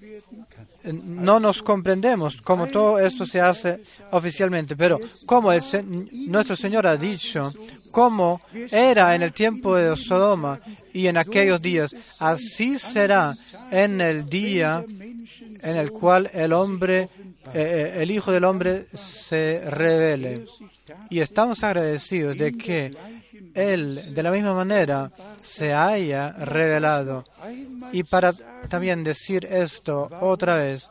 no nos comprendemos cómo todo esto se hace oficialmente, pero como el, nuestro Señor ha dicho, como era en el tiempo de Sodoma y en aquellos días, así será en el día en el cual el hombre, eh, el Hijo del Hombre se revele. Y estamos agradecidos de que Él, de la misma manera, se haya revelado. Y para también decir esto otra vez,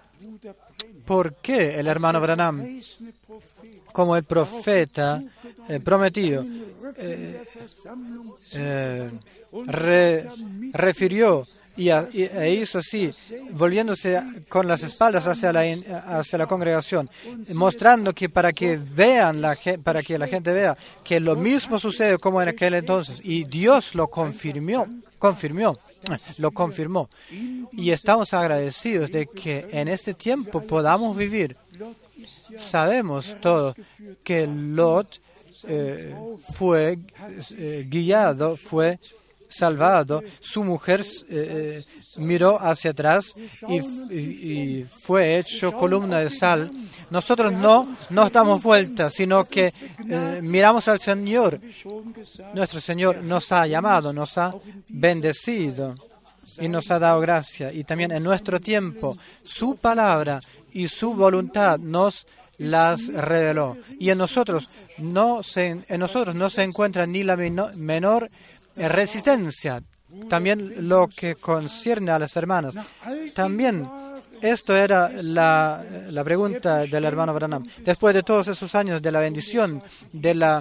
¿por qué el hermano Branham, como el profeta eh, prometido, eh, eh, re, refirió y, a, y e hizo así, volviéndose con las espaldas hacia la, hacia la congregación, mostrando que para que vean la, para que la gente vea que lo mismo sucede como en aquel entonces, y Dios lo confirmó, confirmó, lo confirmó, y estamos agradecidos de que en este tiempo podamos vivir. Sabemos todos que Lot eh, fue eh, guiado, fue salvado, su mujer eh, miró hacia atrás y, y, y fue hecho columna de sal. Nosotros no nos damos vuelta, sino que eh, miramos al Señor. Nuestro Señor nos ha llamado, nos ha bendecido y nos ha dado gracia. Y también en nuestro tiempo, su palabra y su voluntad nos las reveló. Y en nosotros no se, en nosotros no se encuentra ni la menor, menor resistencia. También lo que concierne a las hermanas. También esto era la, la pregunta del hermano Branham. Después de todos esos años de la bendición, de la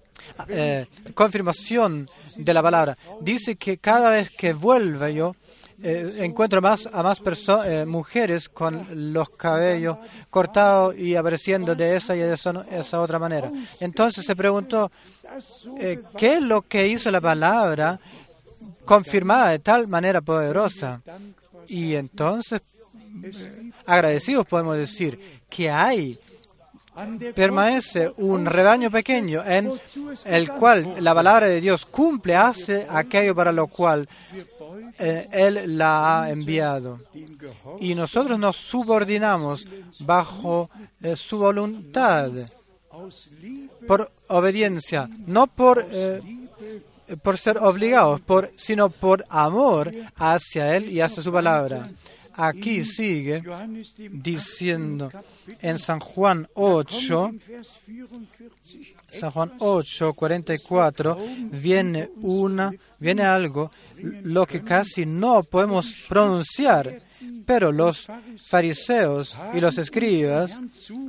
eh, confirmación de la palabra, dice que cada vez que vuelva yo, eh, encuentro más a más perso- eh, mujeres con los cabellos cortados y apareciendo de esa y de esa, esa otra manera. Entonces se preguntó, eh, ¿qué es lo que hizo la palabra confirmada de tal manera poderosa? Y entonces, agradecidos podemos decir que hay, permanece un rebaño pequeño en el cual la palabra de Dios cumple, hace aquello para lo cual eh, Él la ha enviado. Y nosotros nos subordinamos bajo eh, su voluntad, por obediencia, no por, eh, por ser obligados, por, sino por amor hacia Él y hacia su palabra. Aquí sigue diciendo en San Juan ocho, San Juan ocho, cuarenta y cuatro, viene una, viene algo, lo que casi no podemos pronunciar, pero los fariseos y los escribas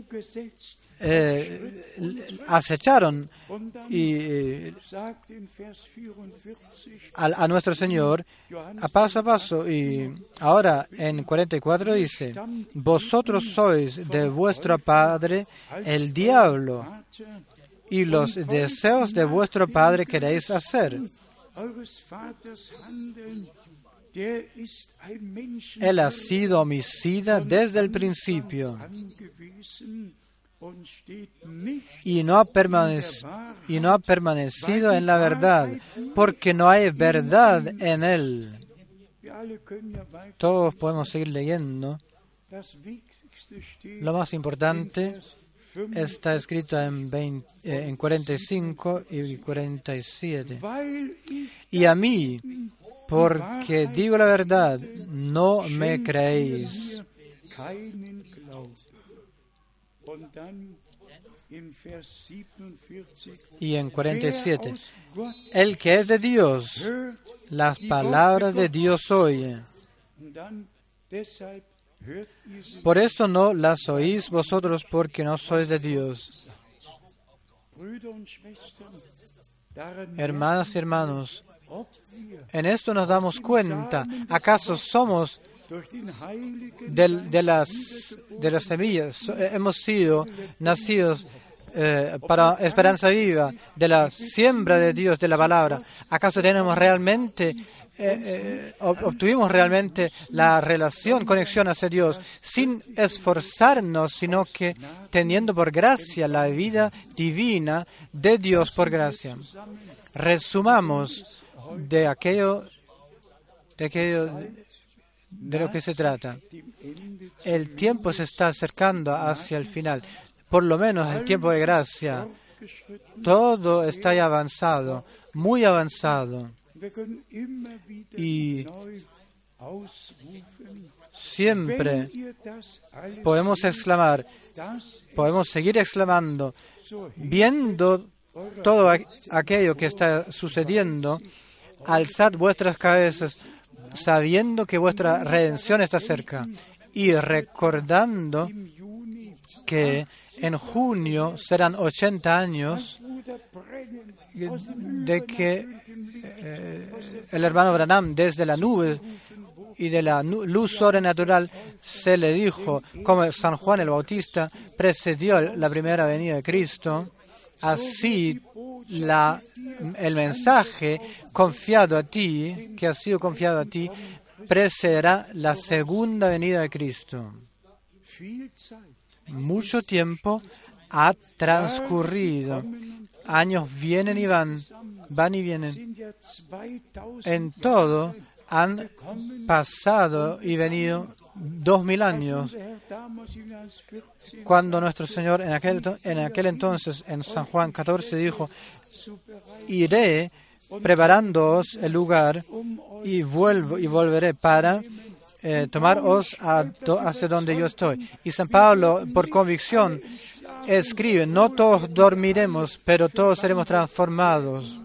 eh, acecharon y a, a nuestro Señor a paso a paso. Y ahora en cuarenta y cuatro dice: vosotros sois de vuestro padre el diablo, y los deseos de vuestro padre queréis hacer. Él ha sido homicida desde el principio y no ha permanec- y no ha permanecido en la verdad, porque no hay verdad en él. Todos podemos seguir leyendo. Lo más importante está escrito en, veinte, eh, en cuarenta y cinco y cuarenta y siete. Y a mí, porque digo la verdad, no me creéis. Y en cuarenta y siete, el que es de Dios, las palabras de Dios oye. Por esto no las oís vosotros, porque no sois de Dios. Hermanas y hermanos, en esto nos damos cuenta. ¿Acaso somos de, de, las, de las semillas? Hemos sido nacidos eh, para esperanza viva, de la siembra de Dios, de la palabra. ¿Acaso tenemos realmente, eh, eh, obtuvimos realmente la relación, conexión hacia Dios, sin esforzarnos, sino que teniendo por gracia la vida divina de Dios por gracia? Resumamos de aquello, de aquello de lo que se trata. El tiempo se está acercando hacia el final, por lo menos el tiempo de gracia. Todo está ya avanzado, muy avanzado. Y siempre podemos exclamar, podemos seguir exclamando, viendo todo aquello que está sucediendo, alzad vuestras cabezas, sabiendo que vuestra redención está cerca, y recordando que en junio serán ochenta años de que eh, el hermano Branham, desde la nube y de la luz sobrenatural, se le dijo, como San Juan el Bautista precedió la primera venida de Cristo, así la, el mensaje confiado a ti, que ha sido confiado a ti, precederá la segunda venida de Cristo. Mucho tiempo ha transcurrido. Años vienen y van, van y vienen. En todo han pasado y venido dos mil años. Cuando nuestro Señor en aquel, en aquel entonces, en San Juan catorce, dijo: iré preparándoos el lugar y vuelvo y volveré para eh, tomaros a do, hacia donde yo estoy. Y San Pablo, por convicción, escribe: no todos dormiremos, pero todos seremos transformados.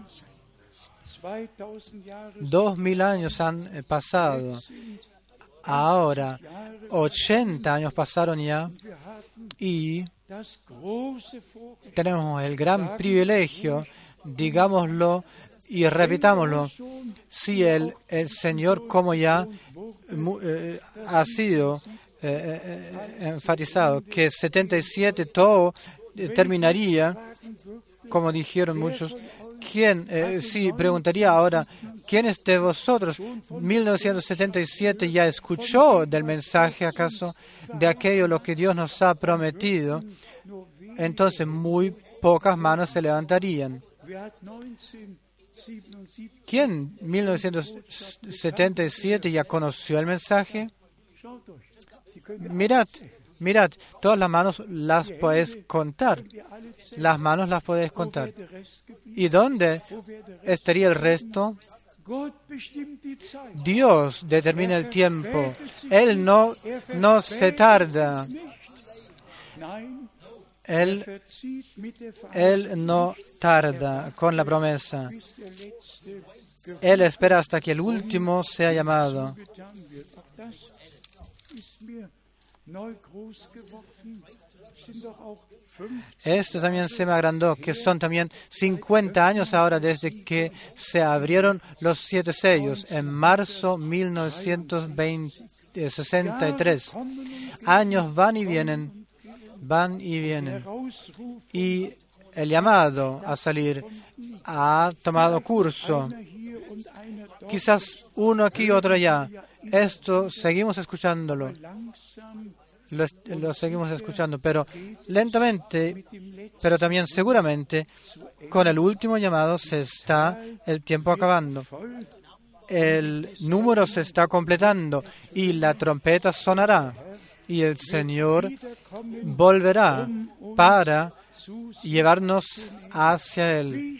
Dos mil años han eh, pasado. Ahora, ochenta años pasaron ya y tenemos el gran privilegio, digámoslo Y repitámoslo, si el, el Señor, como ya eh, ha sido eh, eh, enfatizado, que setenta y siete todo eh, terminaría, como dijeron muchos, ¿quién, eh, sí, preguntaría ahora, ¿quiénes de vosotros, mil novecientos setenta y siete, ya escuchó del mensaje, acaso, de aquello lo que Dios nos ha prometido? Entonces, muy pocas manos se levantarían. ¿Quién, mil novecientos setenta y siete, ya conoció el mensaje? Mirad, mirad, todas las manos las podéis contar. Las manos las podéis contar. ¿Y dónde estaría el resto? Dios determina el tiempo. Él no, no se tarda. Él, él no tarda con la promesa. Él espera hasta que el último sea llamado. Esto también se me agrandó, que son también cincuenta años ahora desde que se abrieron los siete sellos, en marzo de mil novecientos sesenta y tres. Años van y vienen, van y vienen. Y el llamado a salir ha tomado curso. Quizás uno aquí y otro allá. Esto seguimos escuchándolo. Lo, lo seguimos escuchando, pero lentamente, pero también seguramente, con el último llamado se está el tiempo acabando. El número se está completando y la trompeta sonará y el Señor volverá para llevarnos hacia Él.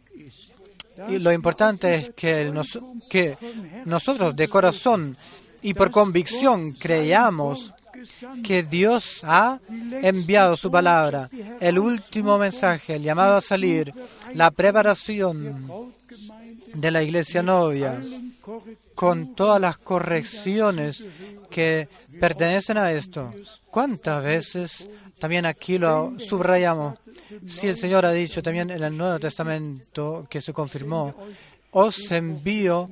Y lo importante es que, el nos, que nosotros de corazón y por convicción creamos que Dios ha enviado su palabra, el último mensaje, el llamado a salir, la preparación de la iglesia novia, con todas las correcciones que pertenecen a esto. ¿Cuántas veces también aquí lo subrayamos? Si el Señor ha dicho también en el Nuevo Testamento, que se confirmó, os envío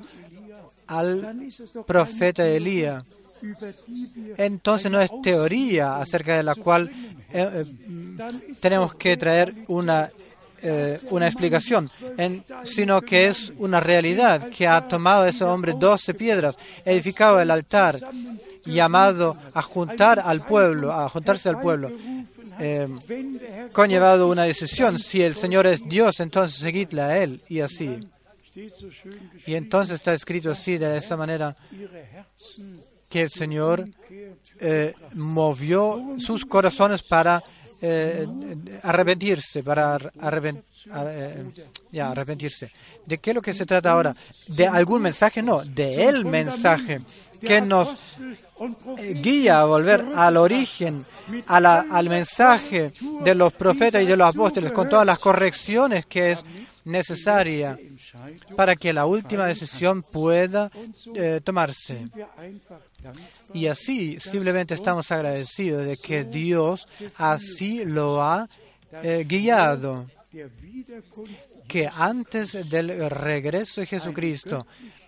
al profeta Elías. Entonces no es teoría acerca de la cual eh, eh, tenemos que traer una, eh, una explicación, en, sino que es una realidad que ha tomado ese hombre doce piedras, edificado el altar, llamado a juntar al pueblo, a juntarse al pueblo, eh, conllevado una decisión. Si el Señor es Dios, entonces seguidle a Él, y así. Y entonces está escrito así, de esa manera, que el Señor eh, movió sus corazones para eh, arrepentirse, para arrepent, eh, ya, arrepentirse. ¿De qué es lo que se trata ahora? ¿De algún mensaje? No, de el mensaje que nos eh, guía a volver al origen, a la, al mensaje de los profetas y de los apóstoles, con todas las correcciones que es necesaria para que la última decisión pueda eh, tomarse. Y así simplemente estamos agradecidos de que Dios así lo ha eh, guiado, que antes del regreso de Jesucristo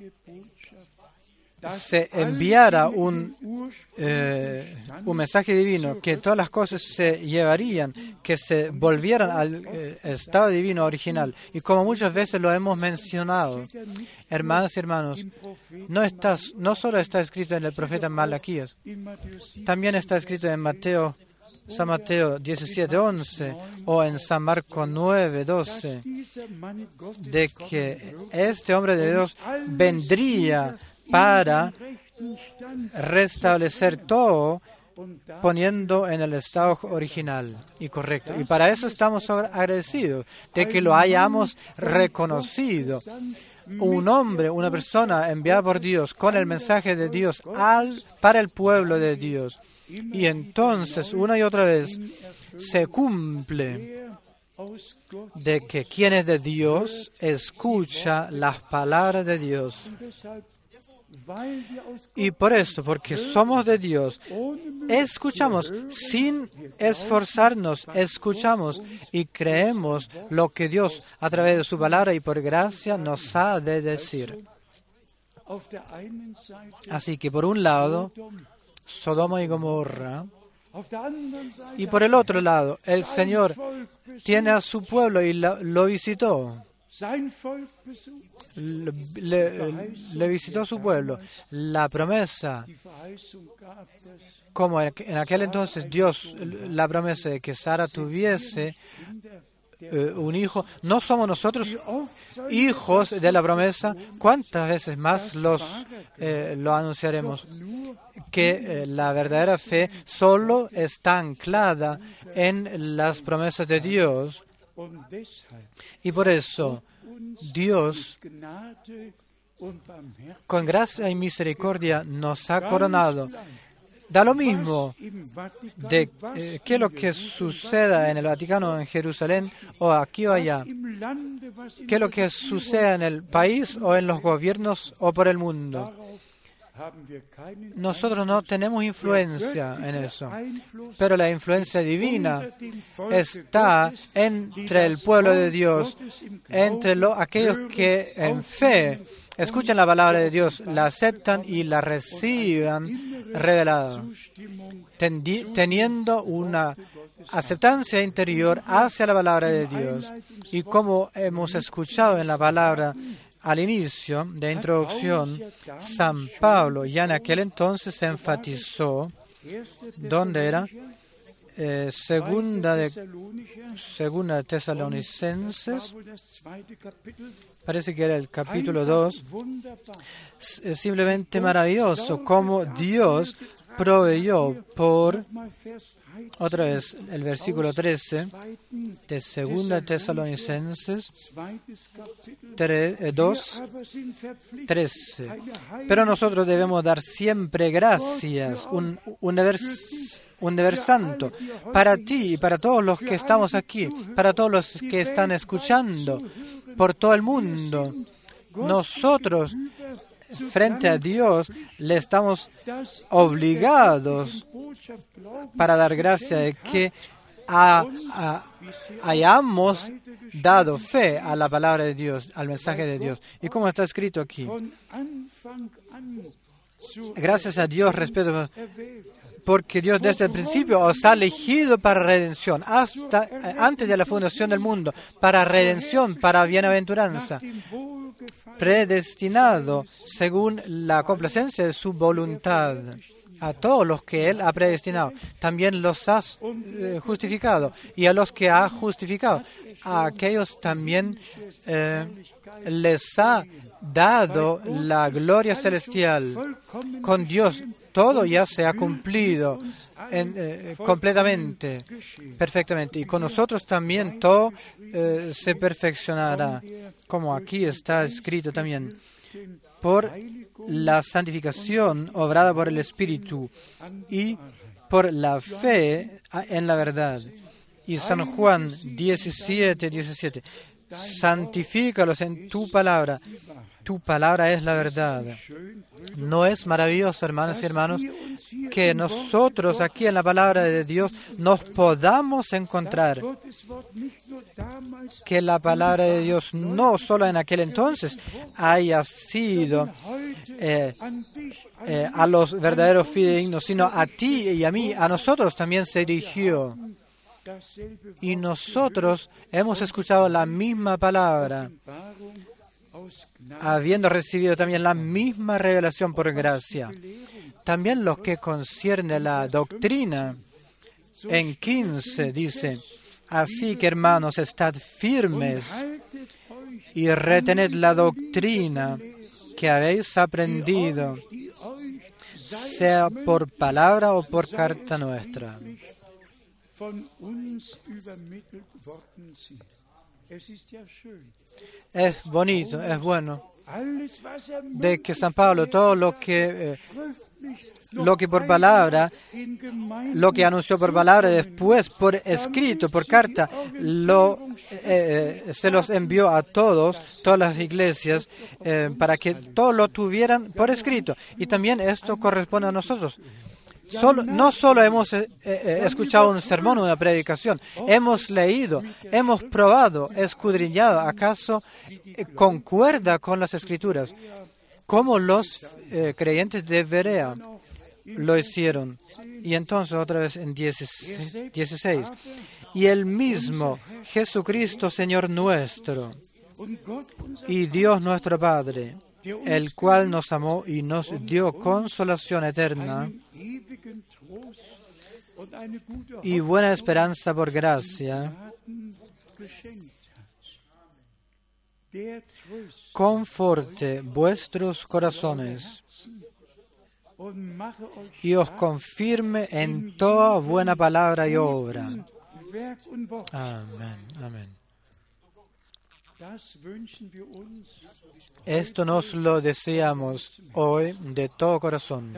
se enviara un, eh, un mensaje divino, que todas las cosas se llevarían, que se volvieran al eh, estado divino original. Y como muchas veces lo hemos mencionado, hermanas y hermanos, no, está, no solo está escrito en el profeta Malaquías, también está escrito en Mateo, San Mateo diecisiete once o en San Marcos nueve doce, de que este hombre de Dios vendría para restablecer todo, poniendo en el estado original y correcto. Y para eso estamos agradecidos, de que lo hayamos reconocido. Un hombre, una persona enviada por Dios con el mensaje de Dios al, para el pueblo de Dios. Y entonces, una y otra vez, se cumple de que quien es de Dios escucha las palabras de Dios. Y por eso, porque somos de Dios, escuchamos sin esforzarnos, escuchamos y creemos lo que Dios a través de su palabra y por gracia nos ha de decir. Así que por un lado, Sodoma y Gomorra, y por el otro lado, el Señor tiene a su pueblo y lo, lo visitó. Le, le, le visitó a su pueblo. La promesa, como en aquel entonces Dios, la promesa de que Sara tuviese eh, un hijo, no somos nosotros hijos de la promesa. ¿Cuántas veces más los eh, lo anunciaremos? Que eh, la verdadera fe solo está anclada en las promesas de Dios. Y por eso Dios, con gracia y misericordia, nos ha coronado. Da lo mismo de eh, qué es lo que suceda en el Vaticano, en Jerusalén, o aquí o allá. Qué es lo que suceda en el país o en los gobiernos o por el mundo. Nosotros no tenemos influencia en eso, pero la influencia divina está entre el pueblo de Dios, entre lo, aquellos que en fe escuchan la palabra de Dios, la aceptan y la reciban revelada, tendi, teniendo una aceptancia interior hacia la palabra de Dios. Y como hemos escuchado en la palabra al inicio de introducción, San Pablo ya en aquel entonces enfatizó, ¿dónde era? Eh, segunda de segunda de Tesalonicenses, parece que era el capítulo dos, es simplemente maravilloso cómo Dios proveyó por, otra vez, el versículo trece de segunda de Tesalonicenses dos, trece. Pero nosotros debemos dar siempre gracias, un, un deber un deber santo, para ti y para todos los que estamos aquí, para todos los que están escuchando por todo el mundo. Nosotros, frente a Dios, le estamos obligados para dar gracia de que a, a, hayamos dado fe a la palabra de Dios, al mensaje de Dios. Y como está escrito aquí, gracias a Dios, respeto, porque Dios desde el principio os ha elegido para redención, hasta antes de la fundación del mundo, para redención, para bienaventuranza, predestinado según la complacencia de su voluntad. A todos los que Él ha predestinado, también los ha eh, justificado. Y a los que ha justificado, a aquellos también eh, les ha dado la gloria celestial. Con Dios todo ya se ha cumplido en, eh, completamente, perfectamente. Y con nosotros también todo eh, se perfeccionará, como aquí está escrito también, por la santificación obrada por el Espíritu y por la fe en la verdad. Y San Juan diecisiete, diecisiete, santifícalos en tu palabra. Tu palabra es la verdad. ¿No es maravilloso, hermanas y hermanos, que nosotros aquí en la palabra de Dios nos podamos encontrar? Que la palabra de Dios no solo en aquel entonces haya sido eh, eh, a los verdaderos fidedignos, sino a ti y a mí, a nosotros también se dirigió. Y nosotros hemos escuchado la misma palabra, habiendo recibido también la misma revelación por gracia. También lo que concierne la doctrina, en quince dice, así que hermanos, estad firmes y retened la doctrina que habéis aprendido, sea por palabra o por carta nuestra. Es bonito, es bueno de que San Pablo, todo lo que eh, lo que por palabra, lo que anunció por palabra, después por escrito, por carta, lo, eh, se los envió a todos, todas las iglesias, eh, para que todos lo tuvieran por escrito. Y también esto corresponde a nosotros. Solo, no solo hemos eh, eh, escuchado un sermón o una predicación, hemos leído, hemos probado, escudriñado, ¿acaso eh, concuerda con las Escrituras? Como los eh, creyentes de Berea lo hicieron. Y entonces otra vez en dieciséis. Y el mismo Jesucristo, Señor nuestro, y Dios nuestro Padre, el cual nos amó y nos dio consolación eterna y buena esperanza por gracia, conforte vuestros corazones y os confirme en toda buena palabra y obra. Amén, amén. Esto nos lo deseamos hoy de todo corazón,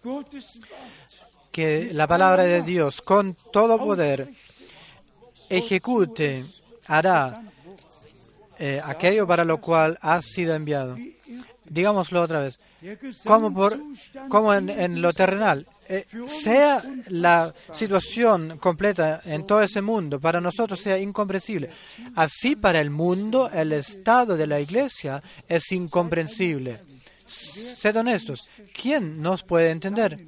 que la palabra de Dios con todo poder ejecute, hará eh, aquello para lo cual ha sido enviado. Digámoslo otra vez, como, por, como en, en lo terrenal, eh, sea la situación completa en todo ese mundo, para nosotros sea incomprensible. Así para el mundo, el estado de la iglesia es incomprensible. Sed honestos, ¿quién nos puede entender?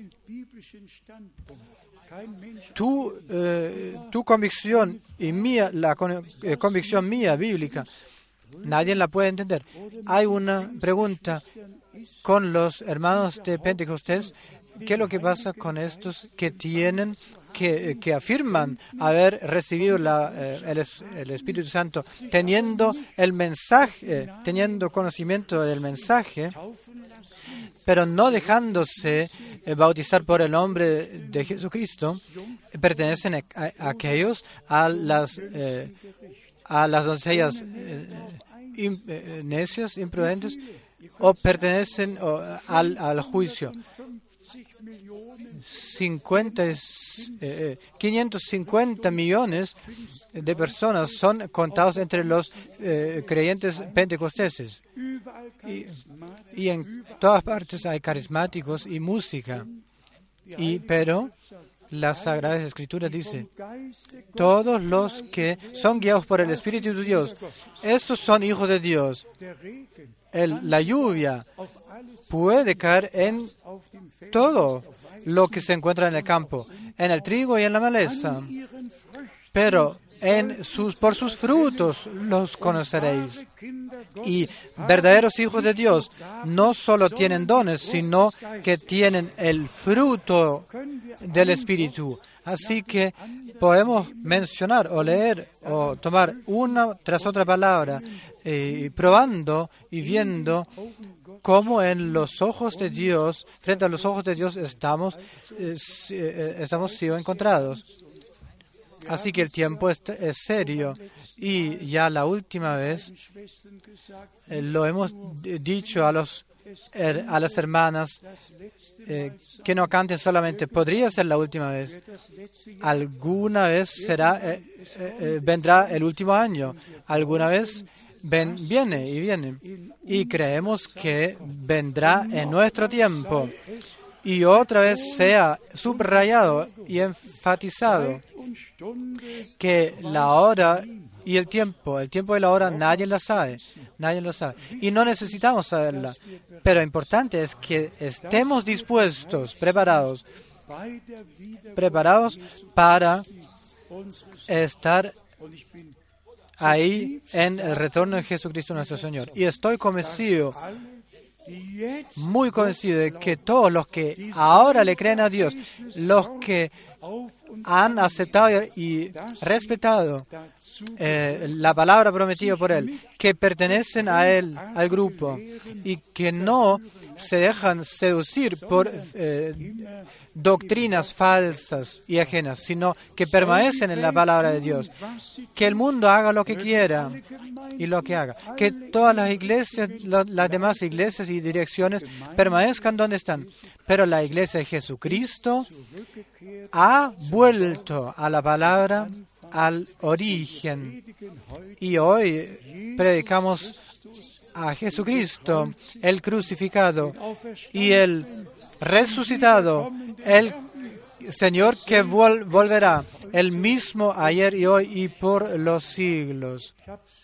Tu, eh, tu convicción y mía, la con, eh, convicción mía bíblica, nadie la puede entender. Hay una pregunta con los hermanos de Pentecostés. ¿Qué es lo que pasa con estos que tienen, que, que afirman haber recibido la, eh, el, el Espíritu Santo, teniendo el mensaje, eh, teniendo conocimiento del mensaje, pero no dejándose eh, bautizar por el nombre de Jesucristo? Pertenecen a, a aquellos a las eh, a las doncellas eh, im, eh, necias, imprudentes, o pertenecen o, al, al juicio. cincuenta, eh, quinientos cincuenta millones de personas son contados entre los eh, creyentes pentecosteses. Y, y en todas partes hay carismáticos y música. Y, pero la Sagrada Escritura dice, todos los que son guiados por el Espíritu de Dios, estos son hijos de Dios. El, la lluvia puede caer en todo lo que se encuentra en el campo, en el trigo y en la maleza, pero en sus, por sus frutos los conoceréis. Y verdaderos hijos de Dios no solo tienen dones, sino que tienen el fruto del Espíritu. Así que podemos mencionar o leer o tomar una tras otra palabra, eh, probando y viendo cómo en los ojos de Dios, frente a los ojos de Dios, estamos, eh, eh, estamos siendo encontrados. Así que el tiempo es, es serio. Y ya la última vez eh, lo hemos dicho a, los, er, a las hermanas, eh, que no canten solamente. Podría ser la última vez. Alguna vez será, eh, eh, vendrá el último año. Alguna vez ven, viene y viene. Y creemos que vendrá en nuestro tiempo. Y otra vez sea subrayado y enfatizado que la hora y el tiempo, el tiempo y la hora nadie la sabe, nadie lo sabe. Y no necesitamos saberla, pero lo importante es que estemos dispuestos, preparados, preparados para estar ahí en el retorno de Jesucristo nuestro Señor. Y estoy convencido, muy convencido de que todos los que ahora le creen a Dios, los que han aceptado y respetado eh, la palabra prometida por Él, que pertenecen a Él, al grupo, y que no se dejan seducir por eh, doctrinas falsas y ajenas, sino que permanecen en la palabra de Dios. Que el mundo haga lo que quiera y lo que haga. Que todas las iglesias, las, las demás iglesias y direcciones permanezcan donde están. Pero la iglesia de Jesucristo ha vuelto a la palabra, al origen. Y hoy predicamos a Jesucristo, el crucificado y el resucitado, el Señor que vol- volverá, el mismo ayer y hoy y por los siglos.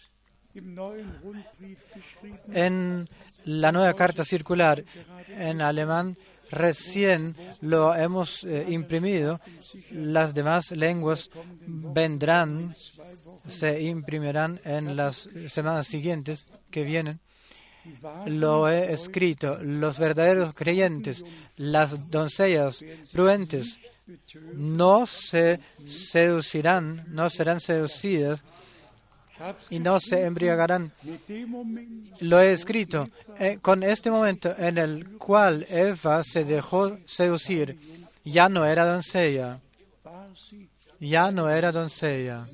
En la nueva carta circular en alemán, recién lo hemos eh, imprimido. Las demás lenguas vendrán, se imprimirán en las semanas siguientes que vienen. Lo he escrito. Los verdaderos creyentes, las doncellas prudentes, no se seducirán, no serán seducidas y no se embriagarán. Lo he escrito eh, con este momento en el cual Eva se dejó seducir. Ya no era doncella. Ya no era doncella.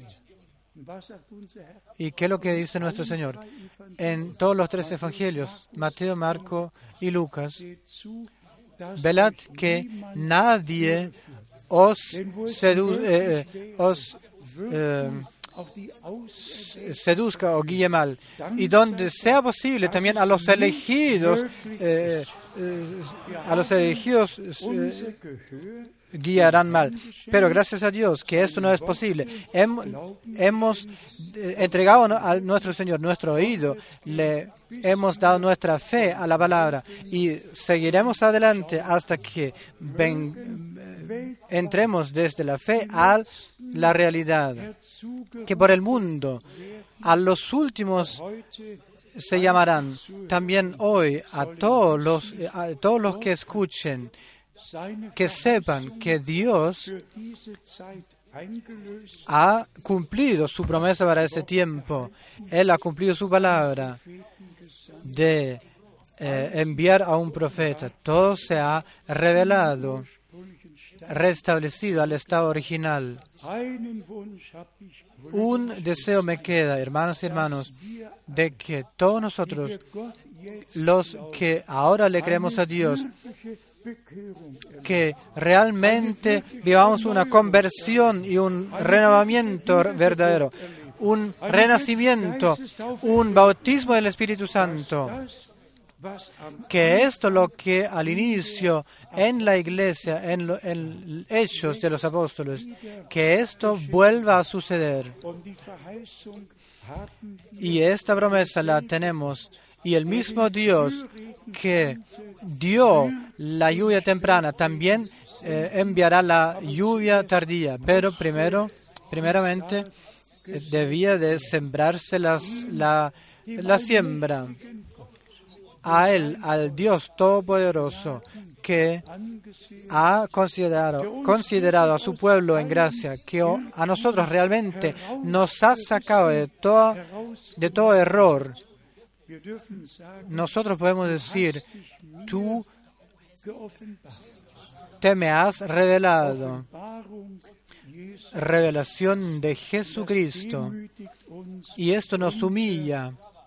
¿Y qué es lo que dice nuestro Señor? En todos los tres evangelios, Mateo, Marco y Lucas, velad que nadie os, sedu eh, os eh, seduzca o guíe mal, y donde sea posible también a los elegidos, eh, eh, a los elegidos eh, guiarán mal. Pero gracias a Dios que esto no es posible. Hem, hemos eh, entregado a nuestro Señor nuestro oído, le hemos dado nuestra fe a la palabra y seguiremos adelante hasta que ven, eh, entremos desde la fe a la realidad. Que por el mundo a los últimos se llamarán. También hoy a todos los, a todos los que escuchen, que sepan que Dios ha cumplido su promesa para ese tiempo. Él ha cumplido su palabra de eh, enviar a un profeta. Todo se ha revelado, restablecido al estado original. Un deseo me queda, hermanos y hermanos, de que todos nosotros, los que ahora le creemos a Dios, que realmente vivamos una conversión y un renovamiento verdadero, un renacimiento, un bautismo del Espíritu Santo. Que esto lo que al inicio en la iglesia, en, lo, en Hechos de los Apóstoles, que esto vuelva a suceder. Y esta promesa la tenemos. Y el mismo Dios que dio la lluvia temprana también eh, enviará la lluvia tardía. Pero primero, primeramente, eh, debía de sembrarse las, la, la siembra. A Él, al Dios Todopoderoso, que ha considerado, considerado a su pueblo en gracia, que a nosotros realmente nos ha sacado de todo, de todo error. Nosotros podemos decir, tú te me has revelado. Revelación de Jesucristo. Y esto nos humilla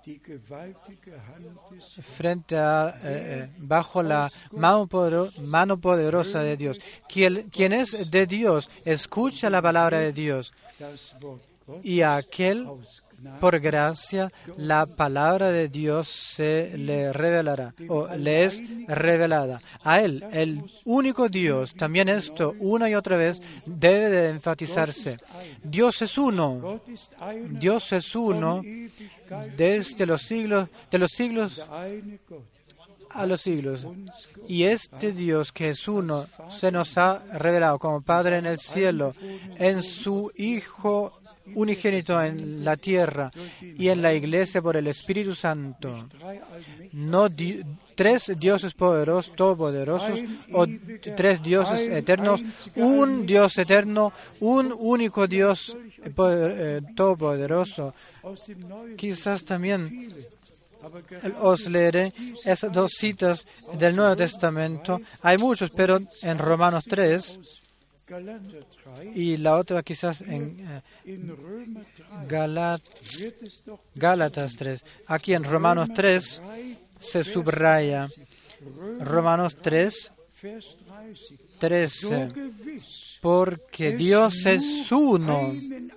frente a, eh, eh, bajo la mano, poder, mano poderosa de Dios. Quien, quien es de Dios, escucha la palabra de Dios. Y a aquel, por gracia, la palabra de Dios se le revelará, o le es revelada. A Él, el único Dios, también esto una y otra vez debe de enfatizarse. Dios es uno. Dios es uno desde los siglos, de los siglos a los siglos. Y este Dios que es uno se nos ha revelado como Padre en el cielo, en su Hijo unigénito en la tierra y en la iglesia por el Espíritu Santo. No di tres dioses poderosos, todopoderosos, o tres dioses eternos, un Dios eterno, un único Dios poder, eh, todopoderoso. Quizás también os leeré esas dos citas del Nuevo Testamento. Hay muchos, pero en Romanos tres y la otra quizás en eh, Galat, Gálatas tres. Aquí en Romanos tres se subraya Romanos tres, trece. Porque Dios es uno.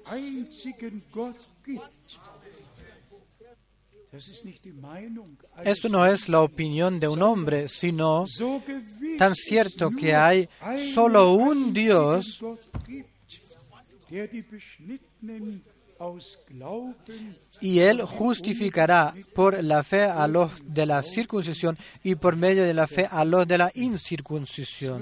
Esto no es la opinión de un hombre, sino tan cierto que hay solo un Dios y Él justificará por la fe a los de la circuncisión y por medio de la fe a los de la incircuncisión.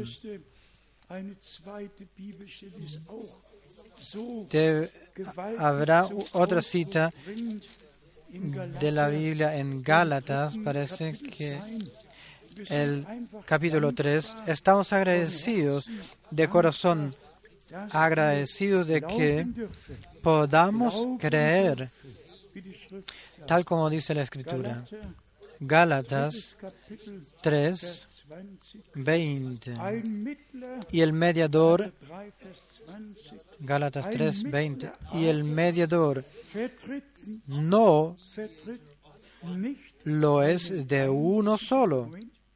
Te, habrá otra cita de la Biblia en Gálatas, parece que el capítulo tres. Estamos agradecidos de corazón, agradecidos de que podamos creer, tal como dice la Escritura. Gálatas tres, veinte. Y el mediador, Gálatas tres, veinte. Y el mediador no lo es de uno solo.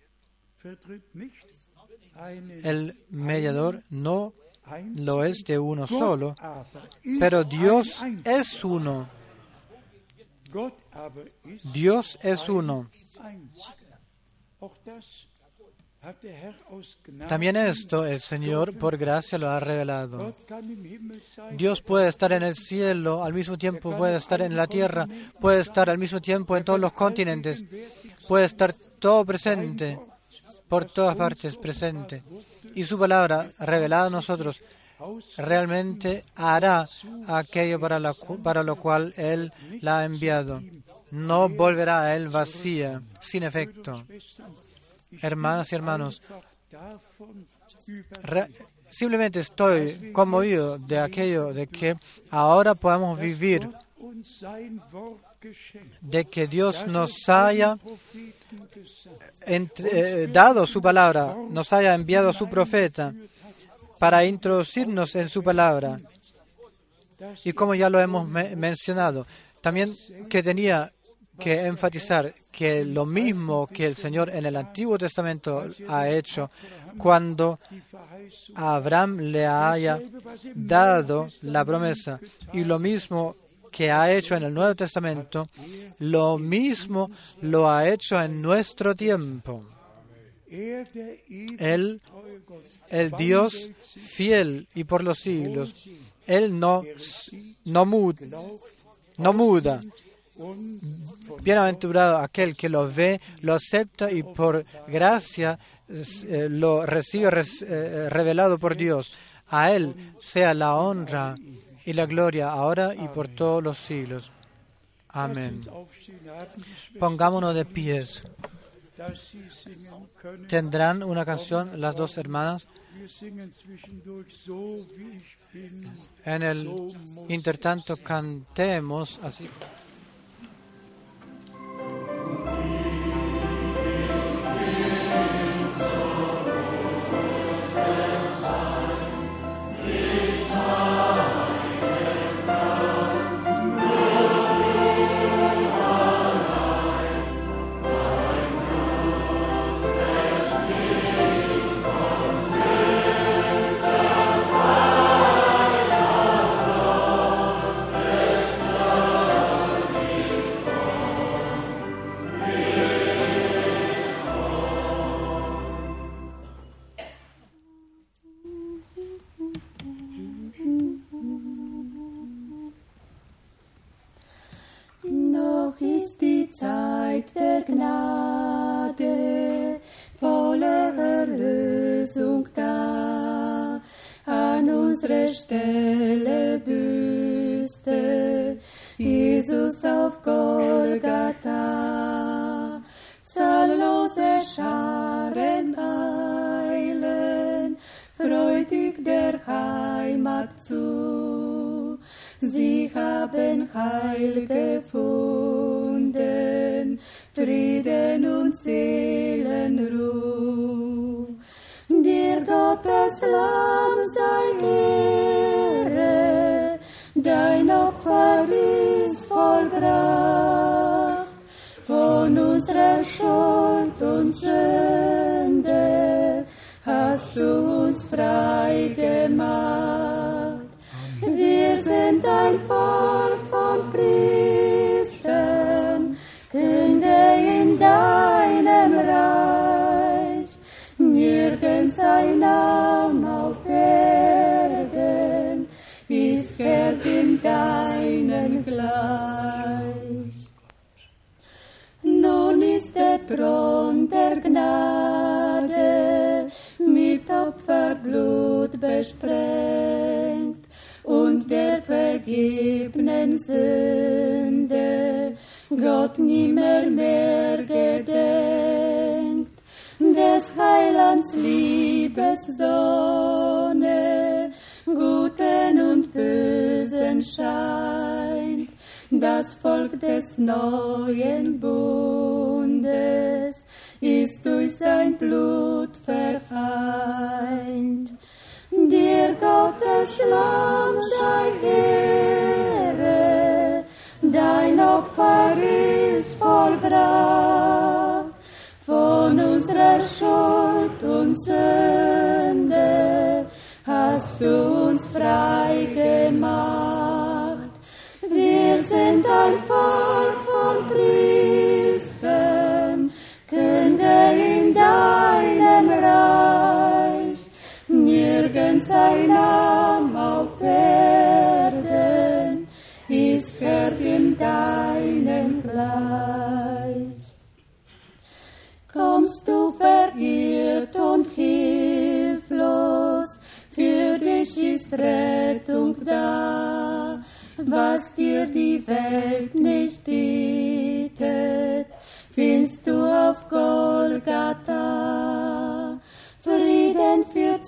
El mediador no lo es de uno solo, pero Dios es uno. Dios es uno. También esto el Señor por gracia lo ha revelado. Dios puede estar en el cielo, al mismo tiempo puede estar en la tierra, puede estar al mismo tiempo en todos los continentes, puede estar todo presente, por todas partes presente. Y su palabra revelada a nosotros realmente hará aquello para, la, para lo cual Él la ha enviado. No volverá a Él vacía, sin efecto. Hermanas y hermanos, re, simplemente estoy conmovido de aquello, de que ahora podemos vivir, de que Dios nos haya entre, eh, dado su palabra, nos haya enviado a su profeta para introducirnos en su palabra. Y como ya lo hemos me- mencionado, también que tenía que enfatizar que lo mismo que el Señor en el Antiguo Testamento ha hecho cuando a Abraham le haya dado la promesa, y lo mismo que ha hecho en el Nuevo Testamento, lo mismo lo ha hecho en nuestro tiempo. Él, el Dios fiel y por los siglos, Él no, no, muda, no muda. Bienaventurado aquel que lo ve, lo acepta y por gracia eh, lo recibe res, eh, revelado por Dios. A Él sea la honra y la gloria ahora y por todos los siglos. Amén. Pongámonos de pies. ¿Tendrán una canción las dos hermanas? En el intertanto cantemos así. Stelle büßte Jesus auf Golgatha. Zahllose Scharen eilen freudig der Heimat zu. Sie haben Heil gefunden, Frieden und Seelenruhe. Dir Gottes Lamm sei Ehre, dein Opfer ist vollbracht. Von unserer Schuld und Sünde hast du uns frei gemacht. Wir sind ein Volk von Priestern, Könige in deinem Reich. Nirgends ein Name auf Erden ist wert in deinen Gleich. Nun ist der Thron der Gnade mit Opferblut besprengt und der vergebenen Sünde Gott nimmer mehr gedenkt. Des Heilands Liebessonne Guten und Bösen scheint, das Volk des neuen Bundes ist durch sein Blut vereint. Dir Gottes Lamm sei Ehre, dein Opfer ist vollbracht. Von unserer Schuld und Sünde hast du uns frei gemacht. Wir sind ein Volk von Priestern, Könige in deinem Reich. Nirgends ein Name auf Erden ist wert in deinem Gleich. Kommst du verirrt und hilflos, für dich ist Rettung da. Was dir die Welt nicht bietet, findest du auf Golgatha. Frieden für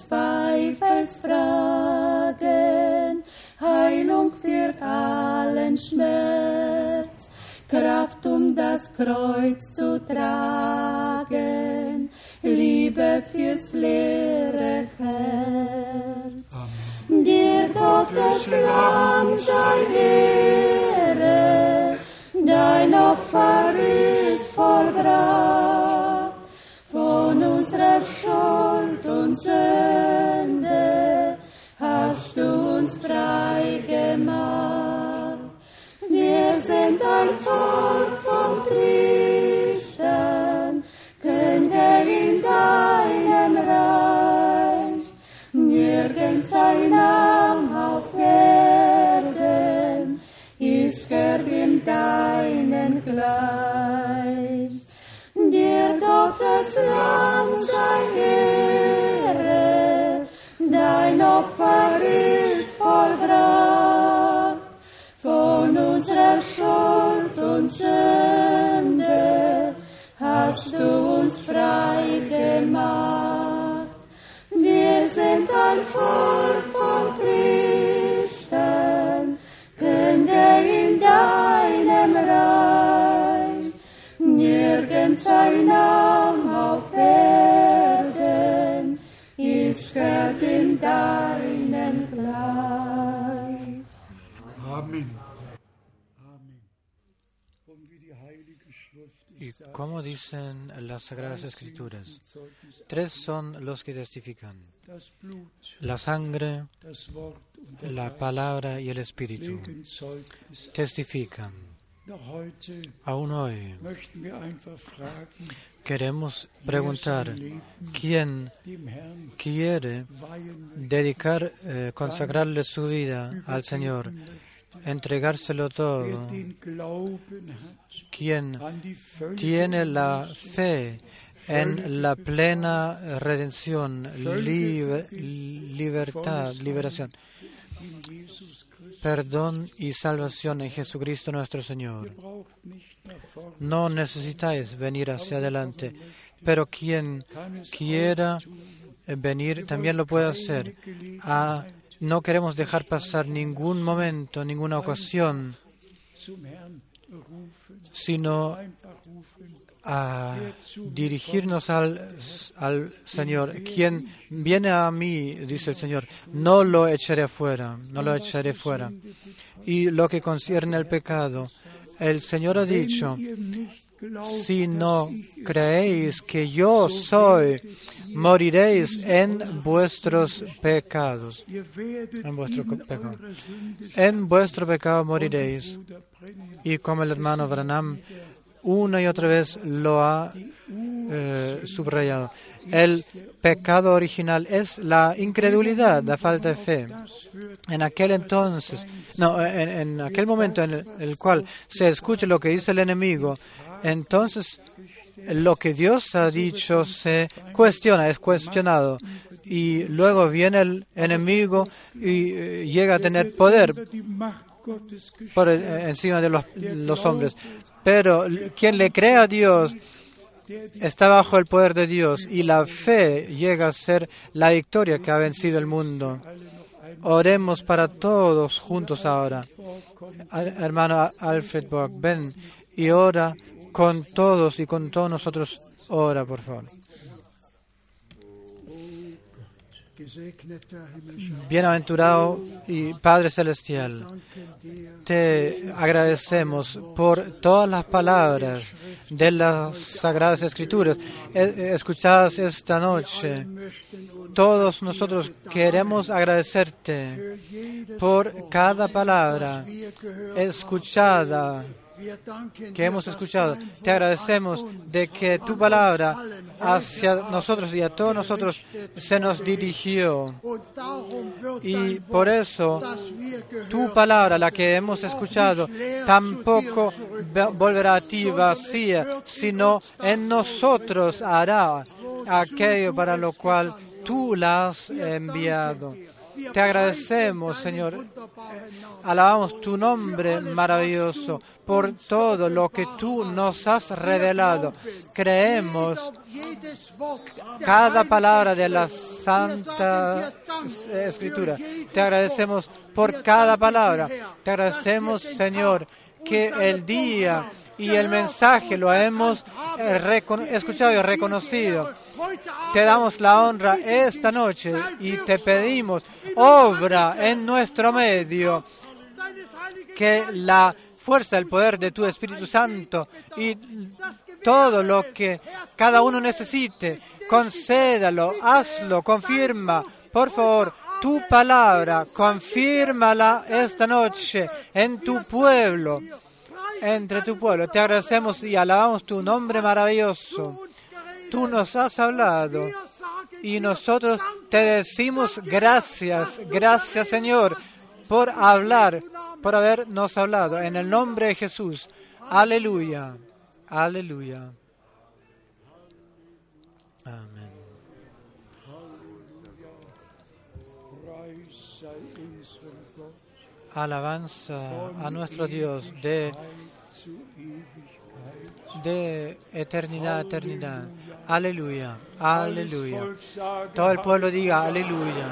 Zweifelsfragen, Heilung für allen Schmerz, Kraft, um das Kreuz zu tragen, Liebe fürs leere Herz. Amen. Dir Gottes Lamm sei Ehre, dein Opfer ist vollbracht. Von unserer Schuld und Sünde hast du uns frei gemacht. Wir sind ein Volk von Priestern, Könige in deinem Reich. Nirgends ein Name auf Erden ist wert in deinen Gleich. Dir Gottes Lamm sei Ehre, dein Opfer ist vollbracht. Von unserer Schuld und Sünde hast du uns frei gemacht. Wir sind ein Volk von Priestern, Könige in deinem Reich. Nirgends ein Name auf Erden ist wert in deinen Gleich. Amen. Y como dicen las Sagradas Escrituras, tres son los que testifican: la sangre, la palabra y el Espíritu. Testifican. Aún hoy queremos preguntar, ¿quién quiere dedicar, eh, consagrarle su vida al Señor, entregárselo todo? ¿Quién tiene la fe en la plena redención, liber, libertad, liberación, perdón y salvación en Jesucristo nuestro Señor? No necesitáis venir hacia adelante, pero quien quiera venir también lo puede hacer. Ah, no queremos dejar pasar ningún momento, ninguna ocasión, sino a dirigirnos al, al Señor. Quien viene a mí, dice el Señor, no lo echaré fuera, no lo echaré fuera. Y lo que concierne al pecado, el Señor ha dicho, si no creéis que yo soy, moriréis en vuestros pecados. En vuestro pecado. En vuestro pecado moriréis. Y como el hermano Branham una y otra vez lo ha eh, subrayado, el pecado original es la incredulidad, la falta de fe. En aquel entonces, no, en, en aquel momento en el, el cual se escucha lo que dice el enemigo, entonces lo que Dios ha dicho se cuestiona, es cuestionado. Y luego viene el enemigo y eh, llega a tener poder por el, encima de los, los hombres. Pero quien le cree a Dios está bajo el poder de Dios y la fe llega a ser la victoria que ha vencido el mundo. Oremos para todos juntos ahora. Hermano Alfred Bock, ven y ora con todos y con todos nosotros. Ora, por favor. Bienaventurado y Padre Celestial, te agradecemos por todas las palabras de las Sagradas Escrituras escuchadas esta noche. Todos nosotros queremos agradecerte por cada palabra escuchada que hemos escuchado. Te agradecemos de que tu palabra hacia nosotros y a todos nosotros se nos dirigió. Y por eso tu palabra, la que hemos escuchado, tampoco volverá a ti vacía, sino en nosotros hará aquello para lo cual tú la has enviado. Te agradecemos, Señor. Alabamos tu nombre maravilloso por todo lo que tú nos has revelado. Creemos cada palabra de la Santa Escritura. Te agradecemos por cada palabra. Te agradecemos, Señor, que el día y el mensaje lo hemos escuchado y reconocido. Te damos la honra esta noche y te pedimos, obra en nuestro medio, que la fuerza, el poder de tu Espíritu Santo y todo lo que cada uno necesite, concédalo, hazlo, confirma, por favor, tu palabra, confírmala esta noche en tu pueblo, entre tu pueblo. Te agradecemos y alabamos tu nombre maravilloso. Tú nos has hablado y nosotros te decimos gracias, gracias Señor por hablar, por habernos hablado. En el nombre de Jesús. Aleluya, aleluya. Amén. Alabanza a nuestro Dios de de eternidad a eternidad. Aleluya, aleluya. Todo el pueblo diga aleluya.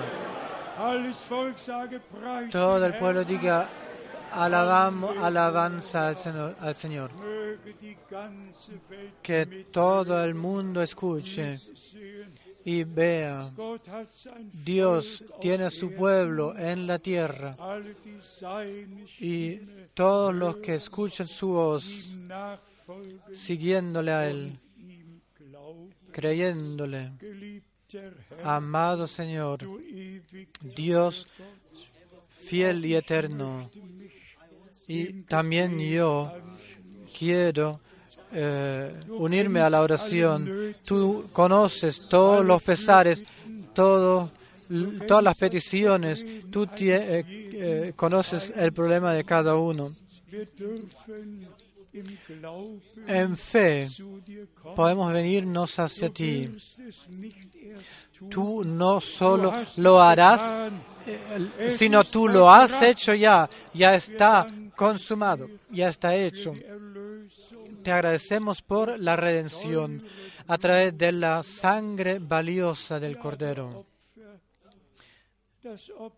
Todo el pueblo diga alabamos, alabanza al Señor, al Señor. Que todo el mundo escuche y vea. Dios tiene a su pueblo en la tierra y todos los que escuchan su voz, siguiéndole a Él, creyéndole. Amado Señor, Dios fiel y eterno, y también yo quiero eh, unirme a la oración. Tú conoces todos los pesares, todo, todas las peticiones, tú tie, eh, eh, conoces el problema de cada uno. En fe podemos venirnos hacia ti. Tú no solo lo harás, eh, sino tú lo has hecho ya. Ya está consumado, ya está hecho. Te agradecemos por la redención a través de la sangre valiosa del Cordero.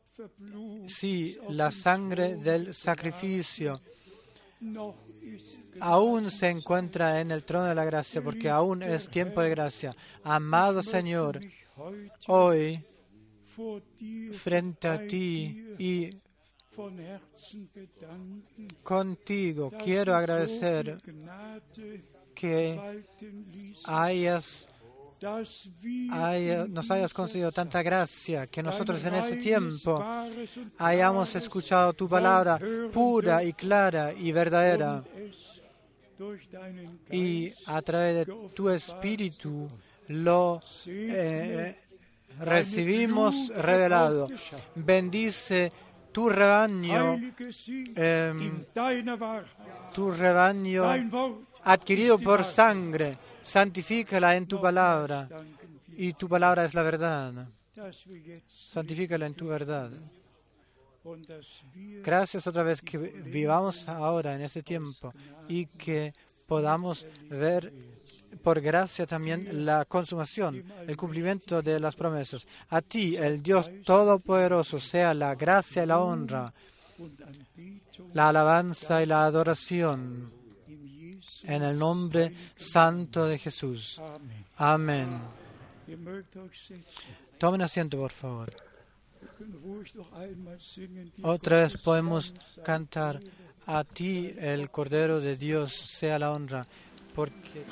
Sí, la sangre del sacrificio aún se encuentra en el trono de la gracia, porque aún es tiempo de gracia. Amado Señor, hoy, frente a ti y contigo, quiero agradecer que hayas, haya, nos hayas concedido tanta gracia, que nosotros en ese tiempo hayamos escuchado tu palabra pura y clara y verdadera, y a través de tu Espíritu lo eh, recibimos revelado. Bendice tu rebaño, eh, tu rebaño adquirido por sangre, santifícala en tu palabra, y tu palabra es la verdad. Santifícala en tu verdad. Gracias otra vez que vivamos ahora en ese tiempo y que podamos ver por gracia también la consumación, el cumplimiento de las promesas. A ti, el Dios Todopoderoso, sea la gracia y la honra, la alabanza y la adoración, en el nombre santo de Jesús. Amén. Tomen asiento, por favor. Otra vez podemos cantar: a ti, el Cordero de Dios, sea la honra, porque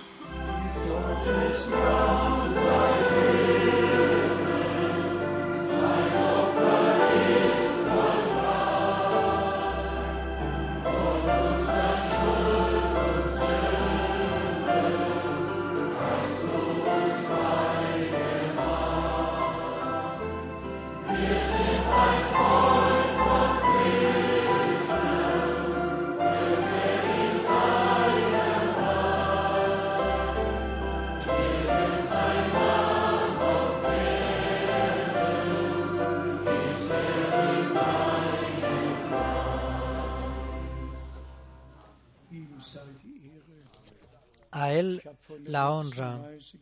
a Él la honra.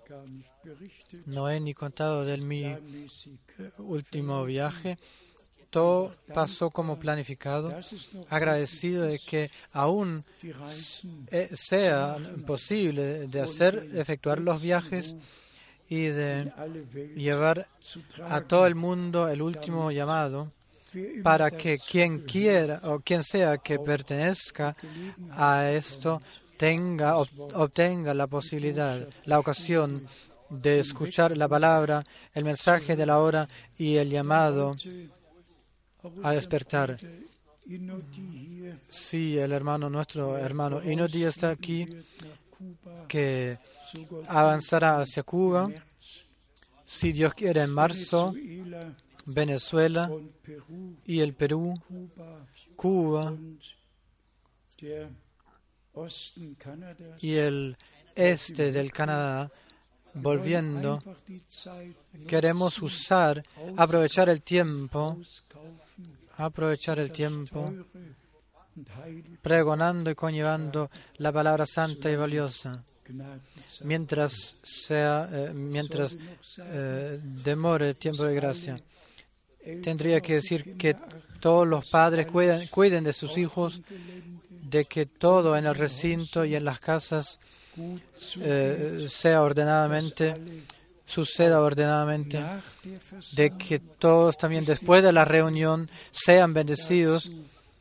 No he ni contado de mi último viaje. Todo pasó como planificado, agradecido de que aún sea posible de hacer, efectuar los viajes y de llevar a todo el mundo el último llamado, para que quien quiera o quien sea que pertenezca a esto tenga, obtenga la posibilidad, la ocasión de escuchar la palabra, el mensaje de la hora y el llamado a despertar. Sí, el hermano, nuestro hermano Inoti está aquí, que avanzará hacia Cuba, si Dios quiere, en marzo, Venezuela y el Perú, Cuba y el este del Canadá. Volviendo, queremos usar, aprovechar el tiempo, aprovechar el tiempo, pregonando y conllevando la palabra santa y valiosa, mientras sea, eh, mientras eh, demore el tiempo de gracia. Tendría que decir que todos los padres cuiden, cuiden de sus hijos, de que todo en el recinto y en las casas eh, sea ordenadamente, suceda ordenadamente, de que todos también después de la reunión sean bendecidos.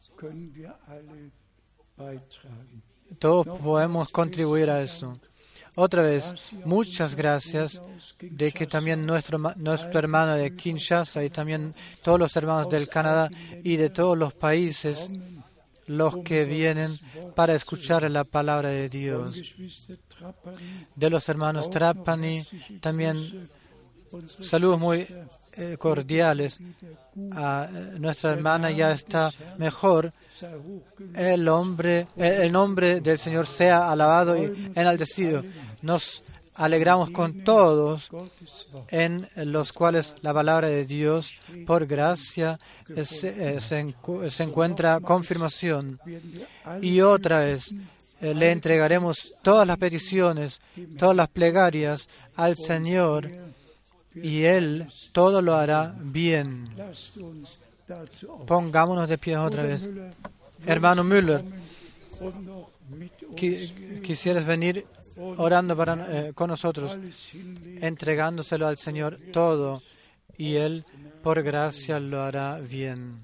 Todos podemos contribuir a eso. Otra vez, muchas gracias de que también nuestro, nuestro hermano de Kinshasa y también todos los hermanos del Canadá y de todos los países, los que vienen para escuchar la palabra de Dios. De los hermanos Trapani, también saludos muy eh, cordiales. A nuestra hermana ya está mejor. El, hombre, el nombre del Señor sea alabado y enaltecido. Nos alegramos con todos en los cuales la palabra de Dios, por gracia, se, se, encu- se encuentra confirmación. Y otra vez eh, le entregaremos todas las peticiones, todas las plegarias al Señor, y Él todo lo hará bien. Pongámonos de pie otra vez. Hermano Müller, qui- quisieras venir orando para, eh, con nosotros, entregándoselo al Señor todo, y Él por gracia lo hará bien.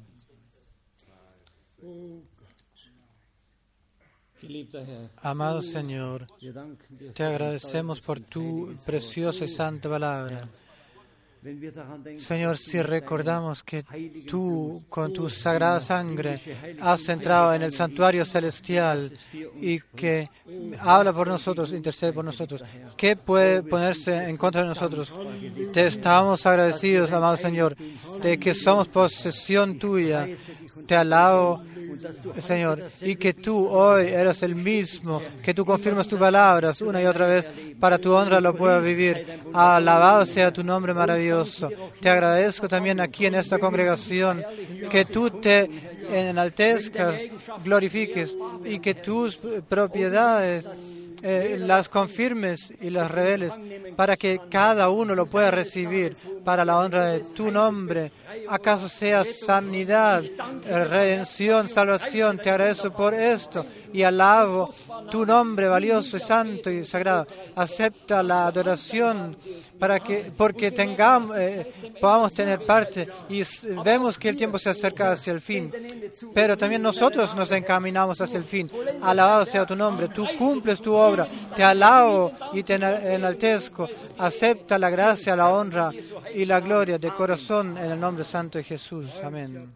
Amado Señor, te agradecemos por tu preciosa y santa palabra. Señor, si recordamos que tú, con tu sagrada sangre, has entrado en el santuario celestial y que habla por nosotros, intercede por nosotros, ¿qué puede ponerse en contra de nosotros? Te estamos agradecidos, amado Señor, de que somos posesión tuya. Te alabo, Señor, y que tú hoy eres el mismo, que tú confirmas tus palabras una y otra vez, para tu honra lo puedas vivir. Alabado sea tu nombre maravilloso. Te agradezco también aquí en esta congregación, que tú te enaltezcas, glorifiques, y que tus propiedades eh, las confirmes y las reveles, para que cada uno lo pueda recibir para la honra de tu nombre. ¿Acaso sea sanidad, redención, salvación? Te agradezco por esto y alabo tu nombre valioso y santo y sagrado. Acepta la adoración para que, porque tengamos, eh, podamos tener parte, y vemos que el tiempo se acerca hacia el fin, pero también nosotros nos encaminamos hacia el fin. Alabado sea tu nombre, tú cumples tu obra. Te alabo y te enaltezco. Acepta la gracia, la honra y la gloria de corazón en el nombre santo de Jesús. Amén.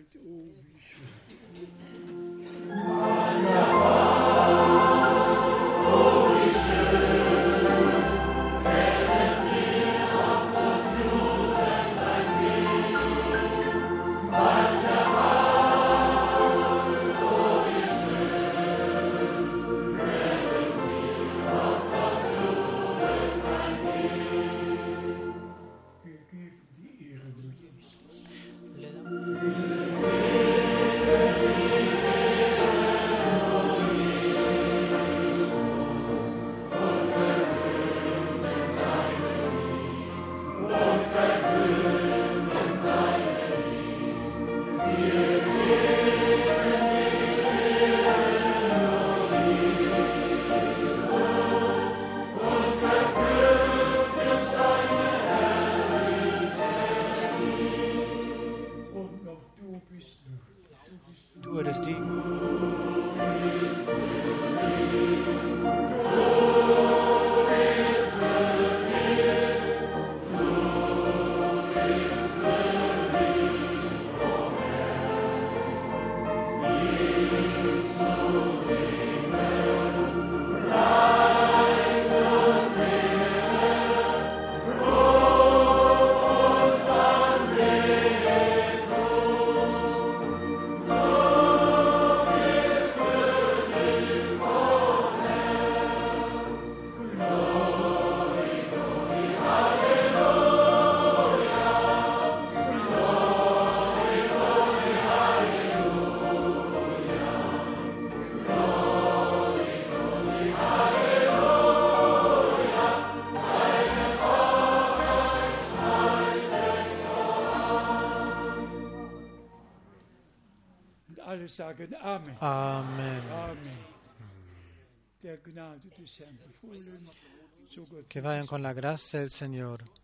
Tú eres digno. Amén. Que vayan con la gracia del Señor.